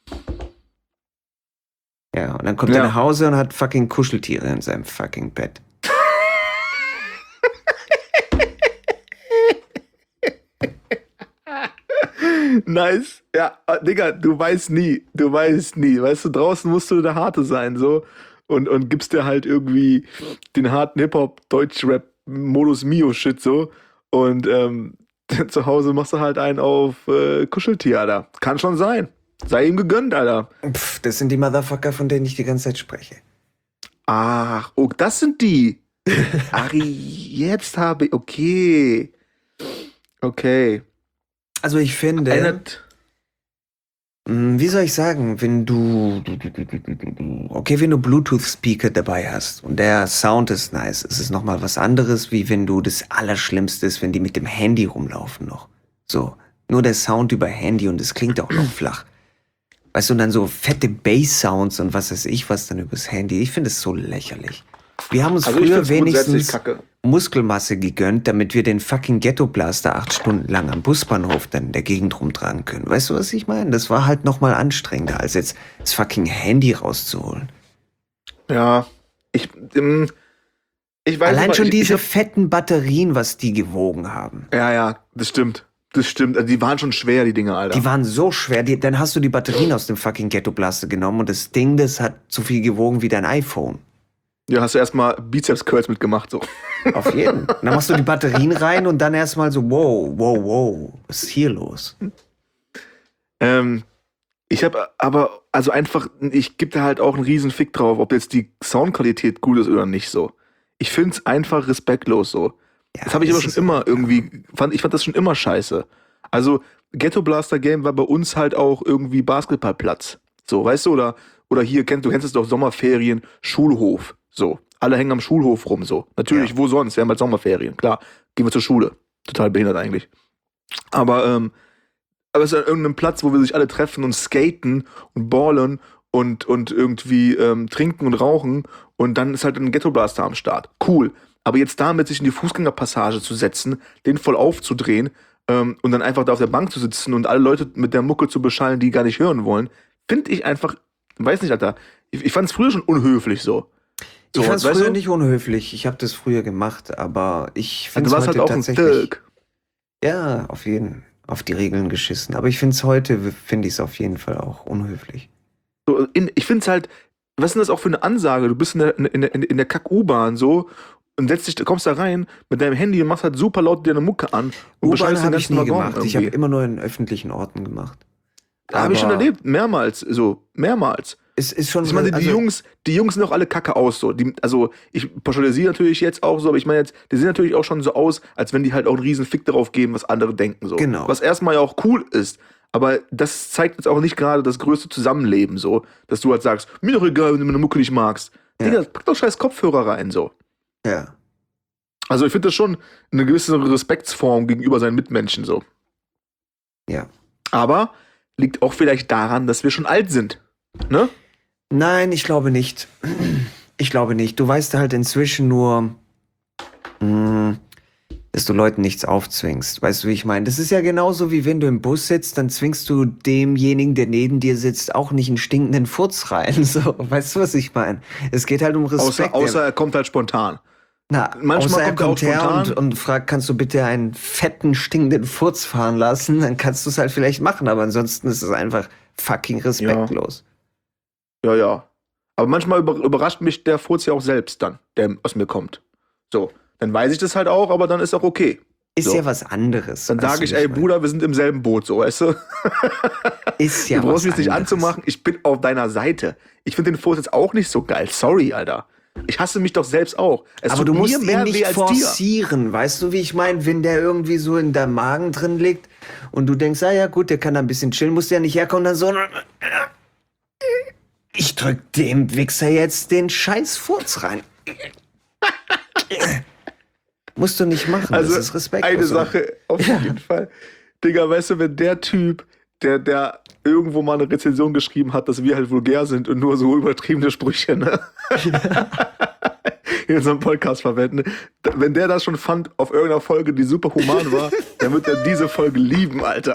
Ja, und dann kommt Ja. er nach Hause und hat fucking Kuscheltiere in seinem fucking Bett. Nice. Ja, Digga, du weißt nie. Weißt du, draußen musst du der Harte sein, so. Und gibst dir halt irgendwie den harten Hip-Hop, Deutsch-Rap, Modus Mio-Shit, so. Und zu Hause machst du halt einen auf Kuscheltier, Alter. Kann schon sein. Sei ihm gegönnt, Alter. Pff, das sind die Motherfucker, von denen ich die ganze Zeit spreche. Ach, oh, das sind die. Ach, jetzt habe ich. Okay. Okay. Also ich finde, Erinnert. Wie soll ich sagen, wenn okay, wenn du Bluetooth-Speaker dabei hast und der Sound ist nice, ist es nochmal was anderes, wie wenn du das Allerschlimmste ist, wenn die mit dem Handy rumlaufen noch. So, nur der Sound über Handy und es klingt auch noch flach. Weißt du, und dann so fette Bass-Sounds und was weiß ich was dann übers Handy. Ich finde es so lächerlich. Wir haben uns Also ich früher find's grundsätzlich wenigstens kacke. Muskelmasse gegönnt, damit wir den fucking Ghetto-Blaster 8 Stunden lang am Busbahnhof dann in der Gegend rumtragen können. Weißt du, was ich meine? Das war halt nochmal anstrengender, als jetzt das fucking Handy rauszuholen. Ja, ich, ich weiß Allein aber, schon ich diese hab, fetten Batterien, was die gewogen haben. ja, das stimmt. Das stimmt. Also die waren schon schwer, die Dinge, Alter. Die waren so schwer, dann hast du die Batterien aus dem fucking Ghetto-Blaster genommen und das Ding, das hat so viel gewogen wie dein iPhone. Ja, hast du erstmal Bizeps-Curls mitgemacht, so. Auf jeden. Dann machst du die Batterien rein und dann erstmal so, wow, was ist hier los? Ich habe aber, also einfach, ich gebe da halt auch einen riesen Fick drauf, ob jetzt die Soundqualität gut ist oder nicht, so. Ich find's einfach respektlos, so. Ja, Das habe ich aber ist schon es immer auch. irgendwie, ich fand das schon immer scheiße. Also, Ghetto Blaster Game war bei uns halt auch irgendwie Basketballplatz. So, weißt du, oder hier, du kennst es doch, Sommerferien, Schulhof. So. Alle hängen am Schulhof rum, so. Natürlich, Ja. wo sonst? Wir haben halt Sommerferien. Klar, gehen wir zur Schule. Total behindert eigentlich. Aber es ist an irgendeinem Platz, wo wir sich alle treffen und skaten und ballen und irgendwie trinken und rauchen und dann ist halt ein Ghetto Blaster am Start. Cool. Aber jetzt damit sich in die Fußgängerpassage zu setzen, den voll aufzudrehen und dann einfach da auf der Bank zu sitzen und alle Leute mit der Mucke zu beschallen, die gar nicht hören wollen, finde ich einfach, weiß nicht, Alter. Ich fand es früher schon unhöflich so. So, Ich fand es weißt früher du? nicht unhöflich. Ich habe das früher gemacht, aber ich finde Du es warst halt heute auch ein tatsächlich. Dirk. Ja, auf jeden. Auf die Regeln geschissen. Aber ich finde es heute, finde ich es auf jeden Fall auch unhöflich. So, ich finde es halt, was ist denn das auch für eine Ansage? Du bist in der Kack-U-Bahn so und kommst da rein mit deinem Handy und machst halt super laut deine Mucke an und U-Bahn beschallst den habe ich ganzen nie Waggon gemacht. Ich habe irgendwie. immer nur in öffentlichen Orten gemacht. Habe ich schon Aber erlebt, mehrmals. es ist schon, Ich meine, die Jungs sehen auch alle kacke aus, so. Also, ich pauschalisiere natürlich jetzt auch so, aber ich meine jetzt, die sehen natürlich auch schon so aus, als wenn die halt auch einen riesen Fick darauf geben, was andere denken, so. Genau. Was erstmal ja auch cool ist, aber das zeigt jetzt auch nicht gerade das größte Zusammenleben, so, dass du halt sagst, mir doch egal, wenn du meine Mucke nicht magst. Ja. Digga, pack doch scheiß Kopfhörer rein, so. Ja. Also, ich finde das schon eine gewisse Respektsform gegenüber seinen Mitmenschen, so. Ja. Aber liegt auch vielleicht daran, dass wir schon alt sind, ne? Nein, ich glaube nicht. Ich glaube nicht. Du weißt halt inzwischen nur, dass du Leuten nichts aufzwingst. Weißt du, wie ich meine? Das ist ja genauso wie wenn du im Bus sitzt, dann zwingst du demjenigen, der neben dir sitzt, auch nicht einen stinkenden Furz rein. So, weißt du, was ich meine? Es geht halt um Respekt. Außer er kommt halt spontan. Manchmal außer er kommt er spontan. und fragt, kannst du bitte einen fetten, stinkenden Furz fahren lassen? Dann kannst du es halt vielleicht machen, aber ansonsten ist es einfach fucking respektlos. Ja. Aber manchmal überrascht mich der Furz ja auch selbst dann, der aus mir kommt. So, dann weiß ich das halt auch, aber dann ist auch okay. Ist So. ja was anderes. Dann weißt sage du, ich, wie ey meine? Bruder, wir sind im selben Boot, so, weißt du? Ist ja Du brauchst was mich nicht anderes. anzumachen, ich bin auf deiner Seite. Ich finde den Furz jetzt auch nicht so geil. Sorry, Alter. Ich hasse mich doch selbst auch. Es Aber tut du musst mir mehr ihn weh nicht als dir. forcieren, weißt du, wie ich meine? Wenn der irgendwie so in deinem Magen drin liegt und du denkst, ja gut, der kann da ein bisschen chillen, musst du ja nicht herkommen, dann so, ich drück dem Wichser jetzt den scheiß Furz rein. Musst du nicht machen, Also, das ist respektlos. eine Sache auf jeden Fall. Digga, weißt du, wenn der Typ, der irgendwo mal eine Rezension geschrieben hat, dass wir halt vulgär sind und nur so übertriebene Sprüche, ne? In unserem Podcast verwenden. Wenn der das schon fand auf irgendeiner Folge, die super human war, dann wird er diese Folge lieben, Alter.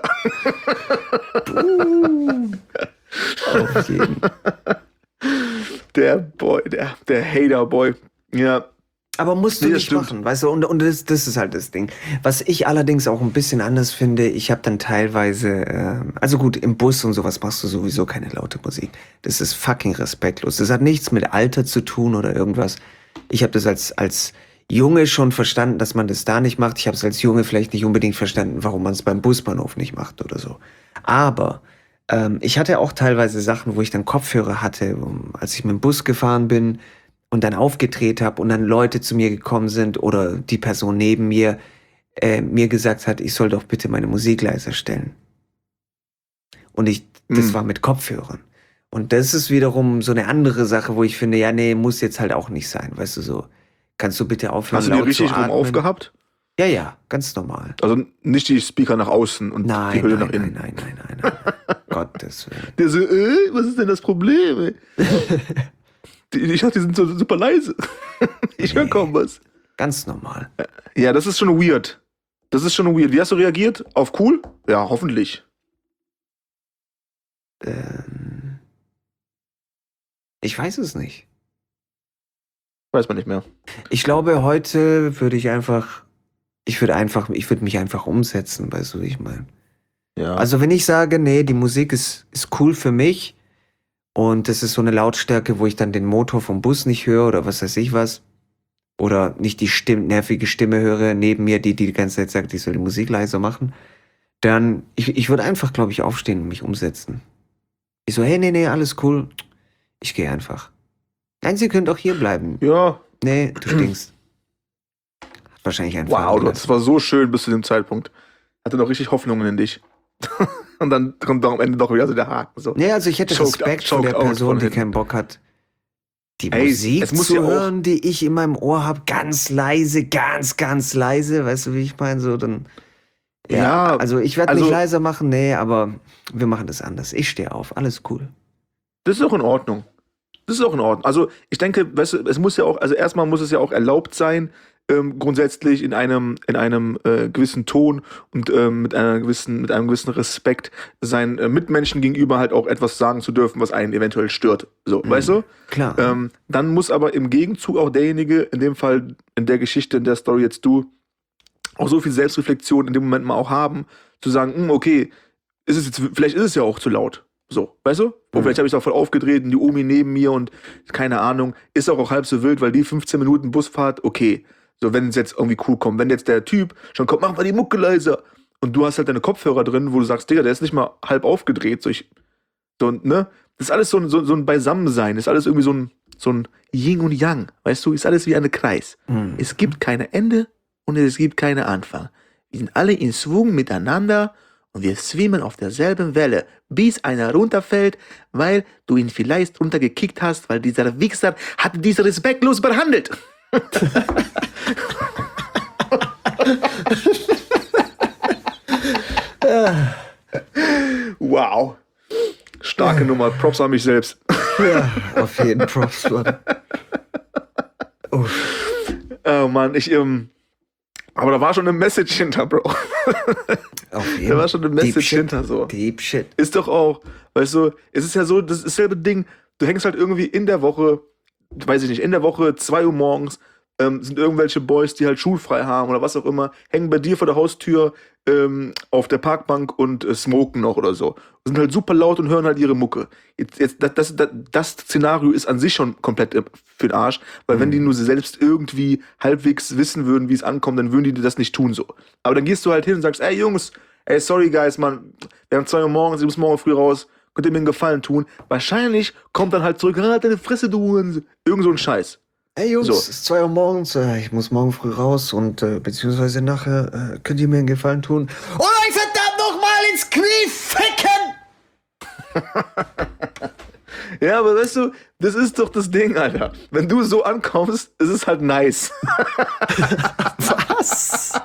Auf jeden. Der Boy, der Hater-Boy. Ja. Aber musst du Nee, das nicht stimmt. machen, weißt du, und das ist halt das Ding. Was ich allerdings auch ein bisschen anders finde, ich habe dann teilweise, also gut, im Bus und sowas machst du sowieso keine laute Musik. Das ist fucking respektlos. Das hat nichts mit Alter zu tun oder irgendwas. Ich habe das als Junge schon verstanden, dass man das da nicht macht. Ich habe es als Junge vielleicht nicht unbedingt verstanden, warum man es beim Busbahnhof nicht macht oder so. Aber ich hatte auch teilweise Sachen, wo ich dann Kopfhörer hatte, als ich mit dem Bus gefahren bin und dann aufgedreht habe und dann Leute zu mir gekommen sind oder die Person neben mir mir gesagt hat, ich soll doch bitte meine Musik leiser stellen. Und Das war mit Kopfhörern. Und das ist wiederum so eine andere Sache, wo ich finde, ja, nee, muss jetzt halt auch nicht sein. Weißt du, so, kannst du bitte aufhören, Hast du die laut richtig zu rum atmen? aufgehabt? Ja, ja, ganz normal. Also nicht die Speaker nach außen und die Nein, Hülle nein, nach nein, innen. nein, nein, nein, nein, nein. Gottes Willen. Der so, was ist denn das Problem? Ich dachte, die sind so super leise. Ich höre kaum was. Ganz normal. Ja, das ist schon weird. Das ist schon weird. Wie hast du reagiert? Auf cool? Ja, hoffentlich. Ich weiß es nicht. Weiß man nicht mehr. Ich glaube, heute würde ich würde mich einfach umsetzen, weißt du, wie ich meine. Ja. Also wenn ich sage, nee, die Musik ist cool für mich und das ist so eine Lautstärke, wo ich dann den Motor vom Bus nicht höre oder was weiß ich was, oder nicht die nervige Stimme höre neben mir, die ganze Zeit sagt, ich soll die Musik leiser machen, dann, ich würde einfach, glaube ich, aufstehen und mich umsetzen. Ich so, hey, nee, alles cool, ich gehe einfach. Nein, Sie können doch hier bleiben. Ja. Nee, du stinkst. Hat wahrscheinlich einfach. Wow, das war so schön bis zu dem Zeitpunkt. Hatte noch richtig Hoffnungen in dich. Und dann kommt doch am Ende doch wieder so der Haken. So. Nee, also ich hätte Choked Respekt up, vor der choked out Person, von die hinten. keinen Bock hat, die Ey, Musik es muss zu ja auch- hören, die ich in meinem Ohr habe, ganz leise, ganz leise. Weißt du, wie ich meine? So, dann. Ja, also ich werde also- nicht leiser machen, nee, aber wir machen das anders. Ich stehe auf, alles cool. Das ist auch in Ordnung. Das ist auch in Ordnung. Also ich denke, weißt du, es muss ja auch, also erstmal muss es ja auch erlaubt sein, grundsätzlich in einem gewissen Ton und mit einem gewissen Respekt seinen Mitmenschen gegenüber halt auch etwas sagen zu dürfen, was einen eventuell stört. So, weißt du? Klar. Dann muss aber im Gegenzug auch derjenige, in dem Fall in der Geschichte, in der Story jetzt du, auch so viel Selbstreflexion in dem Moment mal auch haben, zu sagen, okay, vielleicht ist es ja auch zu laut. So, weißt du? Und vielleicht habe ich es auch voll aufgedreht und die Omi neben mir und keine Ahnung, ist auch halb so wild, weil die 15 Minuten Busfahrt, okay. So, wenn es jetzt irgendwie cool kommt, wenn jetzt der Typ schon kommt, mach mal die Mucke leiser und du hast halt deine Kopfhörer drin, wo du sagst, Digga, der ist nicht mal halb aufgedreht, ne? Das ist alles so ein Beisammensein, ist alles irgendwie so ein Yin und Yang, weißt du? Ist alles wie ein Kreis. Es gibt keine Ende und es gibt keinen Anfang. Wir sind alle in Schwung miteinander und wir schwimmen auf derselben Welle, bis einer runterfällt, weil du ihn vielleicht runtergekickt hast, weil dieser Wichser hat dich respektlos behandelt. Wow. Starke Nummer. Props an mich selbst. Ja, auf jeden Props, Mann. Oh Mann, aber da war schon eine Message hinter, Bro. Auf jeden Da war schon eine Deep Message Shit. hinter, so. Deep Shit. Ist doch auch, weißt du, es ist ja so, das ist dasselbe Ding, du hängst halt irgendwie in der Woche, weiß ich nicht, in der Woche 2 Uhr morgens, sind irgendwelche Boys, die halt schulfrei haben oder was auch immer, hängen bei dir vor der Haustür auf der Parkbank und smoken noch oder so. Sind halt super laut und hören halt ihre Mucke. Das Szenario ist an sich schon komplett für den Arsch, weil wenn die nur selbst irgendwie halbwegs wissen würden, wie es ankommt, dann würden die das nicht tun so. Aber dann gehst du halt hin und sagst, ey Jungs, ey sorry guys, Mann, wir haben 2 Uhr morgens, ich muss morgen früh raus, könnt ihr mir einen Gefallen tun? Wahrscheinlich kommt dann halt zurück, deine Fresse, du, irgend so ein Scheiß. Ey Jungs, So. es ist 2 Uhr morgens, ich muss morgen früh raus und beziehungsweise nachher könnt ihr mir einen Gefallen tun und euch verdammt nochmal ins Knie ficken! Ja, aber weißt du, das ist doch das Ding, Alter. Wenn du so ankommst, ist es halt nice. Was?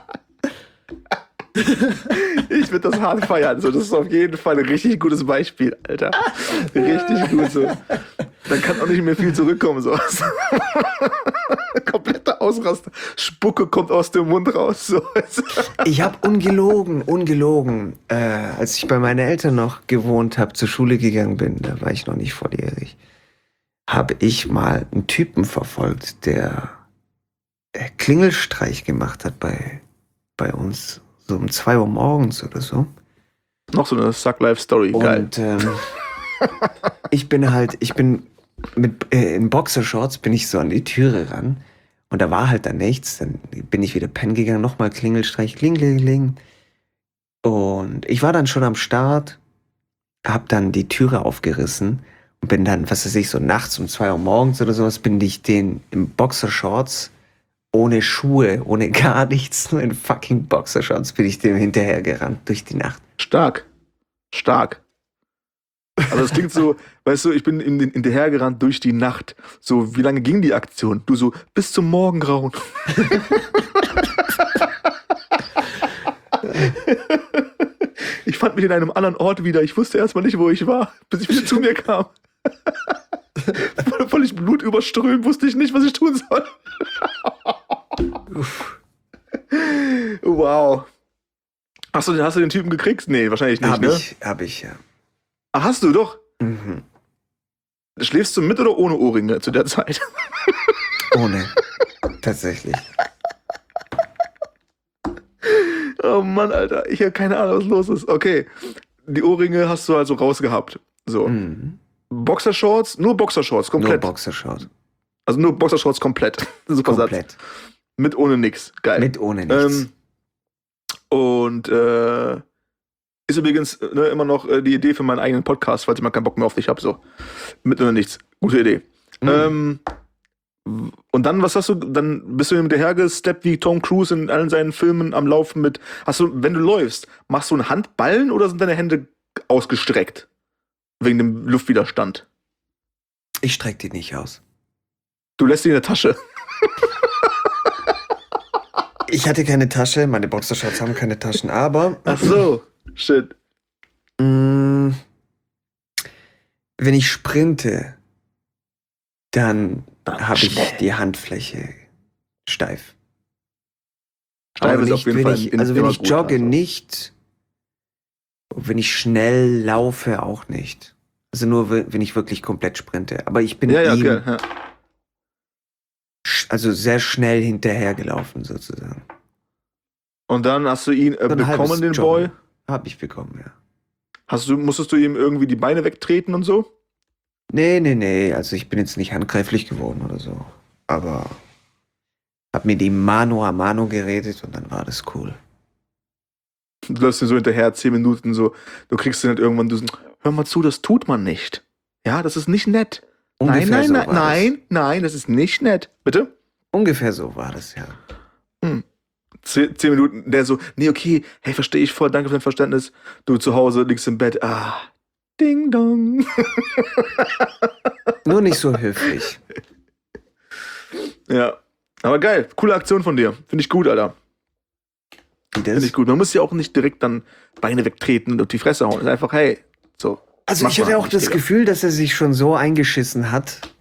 Ich würde das hart feiern. So, das ist auf jeden Fall ein richtig gutes Beispiel, Alter. Richtig gut so. Dann kann auch nicht mehr viel zurückkommen, sowas. Kompletter Ausraster. Spucke kommt aus dem Mund raus. So. Ich habe ungelogen, als ich bei meinen Eltern noch gewohnt habe, zur Schule gegangen bin, da war ich noch nicht volljährig, habe ich mal einen Typen verfolgt, der Klingelstreich gemacht hat bei uns, so um 2 Uhr morgens oder so. Noch so eine Suck-Life-Story. Geil. Und ich bin in Boxershorts bin ich so an die Türe ran und da war halt dann nichts. Dann bin ich wieder pennen gegangen, nochmal Klingelstreich, kling, kling, kling. Und ich war dann schon am Start, hab dann die Türe aufgerissen und bin dann, was weiß ich, so nachts um 2 Uhr morgens oder sowas, bin ich den im Boxershorts, ohne Schuhe, ohne gar nichts, nur in fucking Boxershorts, bin ich dem hinterher gerannt durch die Nacht. Stark. Stark. Also das klingt so, weißt du, ich bin hinterhergerannt durch die Nacht. So, wie lange ging die Aktion? Du so, bis zum Morgengrauen. Ich fand mich in einem anderen Ort wieder. Ich wusste erstmal nicht, wo ich war, bis ich wieder zu mir kam. Völlig blutüberströmt, wusste ich nicht, was ich tun soll. Wow. Hast du den Typen gekriegt? Nee, wahrscheinlich nicht, Hab ich, ja. Ach, hast du doch. Mhm. Schläfst du mit oder ohne Ohrringe zu der Zeit? Ohne. Tatsächlich. Oh Mann, Alter. Ich habe keine Ahnung, was los ist. Okay. Die Ohrringe hast du also rausgehabt. So. Mhm. Boxershorts? Nur Boxershorts, komplett. Nur Boxershorts. Also nur Boxershorts komplett. Super Komplett. Satz. Mit ohne nix. Geil. Mit ohne nichts. Und ist übrigens immer noch die Idee für meinen eigenen Podcast, falls ich mal keinen Bock mehr auf dich habe. So. Mit oder nichts. Gute Idee. Und dann, was hast du? Dann bist du hinterhergesteppt wie Tom Cruise in allen seinen Filmen am Laufen mit. Wenn du läufst, machst du einen Handballen oder sind deine Hände ausgestreckt? Wegen dem Luftwiderstand. Ich streck die nicht aus. Du lässt die in der Tasche. Ich hatte keine Tasche, meine Boxershorts haben keine Taschen, aber Ach so. Shit. wenn ich sprinte, dann habe ich die Handfläche steif. Steif Aber ist nicht, auf jeden wenn Fall ich, in- also wenn immer ich gut, jogge, also. nicht. Wenn ich schnell laufe, auch nicht. Also nur, wenn ich wirklich komplett sprinte. Aber ich bin Ja, ihm okay. Ja. also sehr schnell hinterhergelaufen, sozusagen. Und dann hast du ihn ein halbes bekommen, den Joggen. Boy. Hab ich bekommen, ja. Musstest du ihm irgendwie die Beine wegtreten und so? Nee. Also ich bin jetzt nicht handgreiflich geworden oder so. Aber hab mit ihm Mano a Mano geredet und dann war das cool. Du läufst ihn so hinterher, 10 Minuten so. Du kriegst ihn halt irgendwann, hör mal zu, das tut man nicht. Ja, das ist nicht nett. Ungefähr so war das. Nein, das ist nicht nett. Bitte? Ungefähr so war das, ja. 10 Minuten, der so, nee, okay, hey, verstehe ich voll, danke für dein Verständnis. Du zu Hause liegst im Bett, ding dong. Nur nicht so höflich. Ja, aber geil, coole Aktion von dir. Finde ich gut, Alter. Wie Finde das? ich gut. Man muss ja auch nicht direkt dann Beine wegtreten und auf die Fresse hauen. Ist einfach, hey, so. Also Mach ich hatte mal auch nicht, das Digga. Gefühl, dass er sich schon so eingeschissen hat,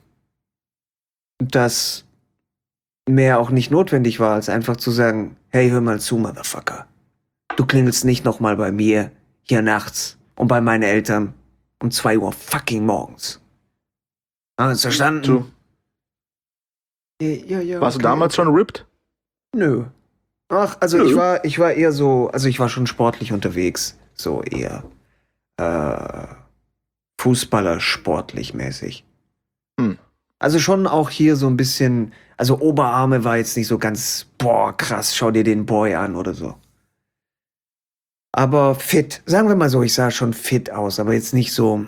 dass mehr auch nicht notwendig war, als einfach zu sagen, hey, hör mal zu, Motherfucker. Du klingelst nicht nochmal bei mir hier nachts und bei meinen Eltern um 2 Uhr fucking morgens. Haben wir uns verstanden? Du, Ja, warst du okay. damals schon ripped? Nö. Ach, also Nö. ich war eher so, also ich war schon sportlich unterwegs. So eher Fußballer sportlich mäßig. Hm. Also schon auch hier so ein bisschen, also Oberarme war jetzt nicht so ganz, boah, krass, schau dir den Boy an oder so. Aber fit, sagen wir mal so, ich sah schon fit aus, aber jetzt nicht so,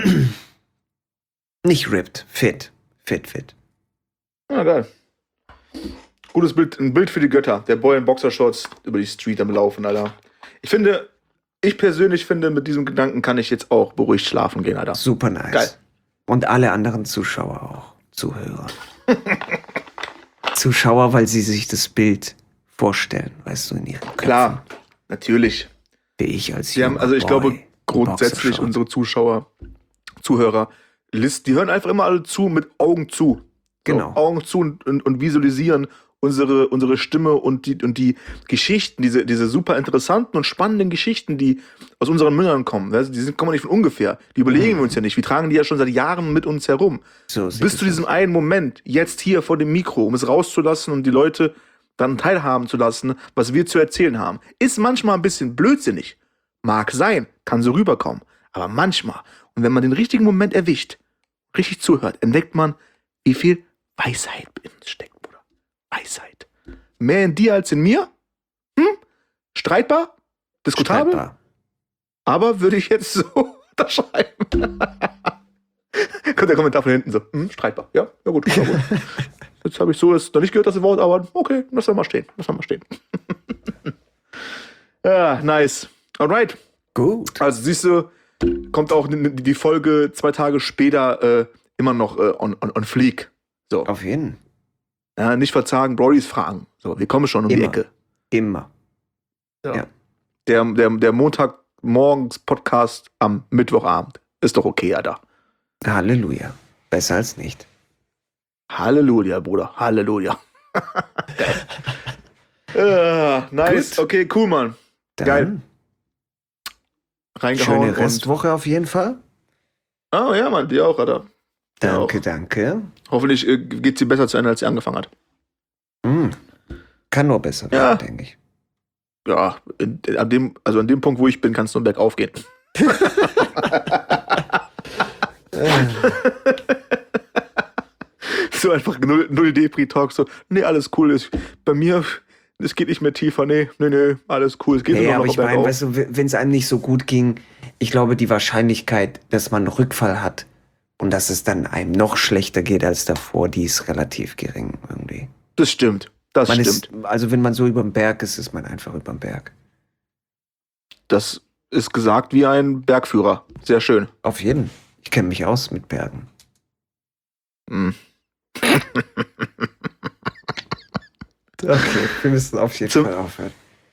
nicht ripped, fit. Ja, geil. Gutes Bild, ein Bild für die Götter. Der Boy in Boxershorts über die Street am Laufen, Alter. Ich persönlich finde, mit diesem Gedanken kann ich jetzt auch beruhigt schlafen gehen, Alter. Super nice. Geil. Und alle anderen Zuschauer auch, Zuhörer. Zuschauer, weil sie sich das Bild vorstellen, weißt du, in ihren Köpfen. Klar, natürlich. Wie ich als Sie haben, junger also ich Boy glaube, im grundsätzlich Boxershort. unsere Zuhörer, die hören einfach immer alle zu mit Augen zu. Genau. So, Augen zu und visualisieren unsere Stimme und die Geschichten, diese super interessanten und spannenden Geschichten, die aus unseren Mündern kommen. Weißt du, kommen nicht von ungefähr. Die überlegen wir uns ja nicht. Wir tragen die ja schon seit Jahren mit uns herum. So sieht Bis es zu diesem aus. einen Moment, jetzt hier vor dem Mikro, um es rauszulassen und die Leute dann teilhaben zu lassen, was wir zu erzählen haben. Ist manchmal ein bisschen blödsinnig. Mag sein, kann so rüberkommen. Aber manchmal, und wenn man den richtigen Moment erwischt, richtig zuhört, entdeckt man, wie viel Weisheit in uns steckt, Bruder. Weisheit. Mehr in dir als in mir? Streitbar? Diskutabel? Streitbar. Aber würde ich jetzt so unterschreiben. Kommt der Kommentar von hinten so, streitbar. Ja gut. Jetzt habe ich so das noch nicht gehört, das Wort, aber okay, lass mal stehen. Ja, nice. Alright. Gut. Also siehst du, kommt auch die Folge 2 Tage später immer noch on fleek. So. Auf jeden. Ja, nicht verzagen, Brodys fragen. So, wir kommen schon um die Immer. Ecke. Immer. Ja. Ja. Der Montagmorgens Podcast am Mittwochabend. Ist doch okay, Alter. Halleluja. Besser als nicht. Halleluja, Bruder. Halleluja. Nice. Gut. Okay, cool, Mann. Dann Geil. Reingehauen. schöne Restwoche auf jeden Fall. Oh ja, Mann, dir auch, Alter. Ja, Danke, auch. danke. Hoffentlich geht sie besser zu Ende, als sie angefangen hat. Kann nur besser Ja. werden, denke ich. Ja, an dem Punkt, wo ich bin, kann es nur bergauf gehen. So einfach null Depri-Talk, so, nee, alles cool ist. Bei mir, es geht nicht mehr tiefer, nee, alles cool, es geht Hey, immer aber noch ich meine, bergauf. weißt du, wenn es einem nicht so gut ging, ich glaube, die Wahrscheinlichkeit, dass man einen Rückfall hat und dass es dann einem noch schlechter geht als davor, die ist relativ gering irgendwie. Das stimmt, das Man stimmt. ist, also wenn man so überm Berg ist, ist man einfach überm Berg. Das ist gesagt wie ein Bergführer. Sehr schön. Auf jeden. Ich kenne mich aus mit Bergen. Hm. Okay, wir müssen auf jeden Zum- Fall aufhören.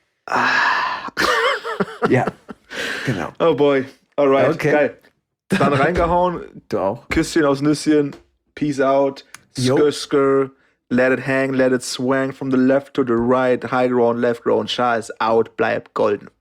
Ja, genau. Oh boy. Alright, Okay. geil. Dann reingehauen, Du auch? Küsschen aus Nüsschen, peace out, Jo. skr skr, let it hang, let it swang from the left to the right, high ground, left ground, Sha ist out, bleibt golden.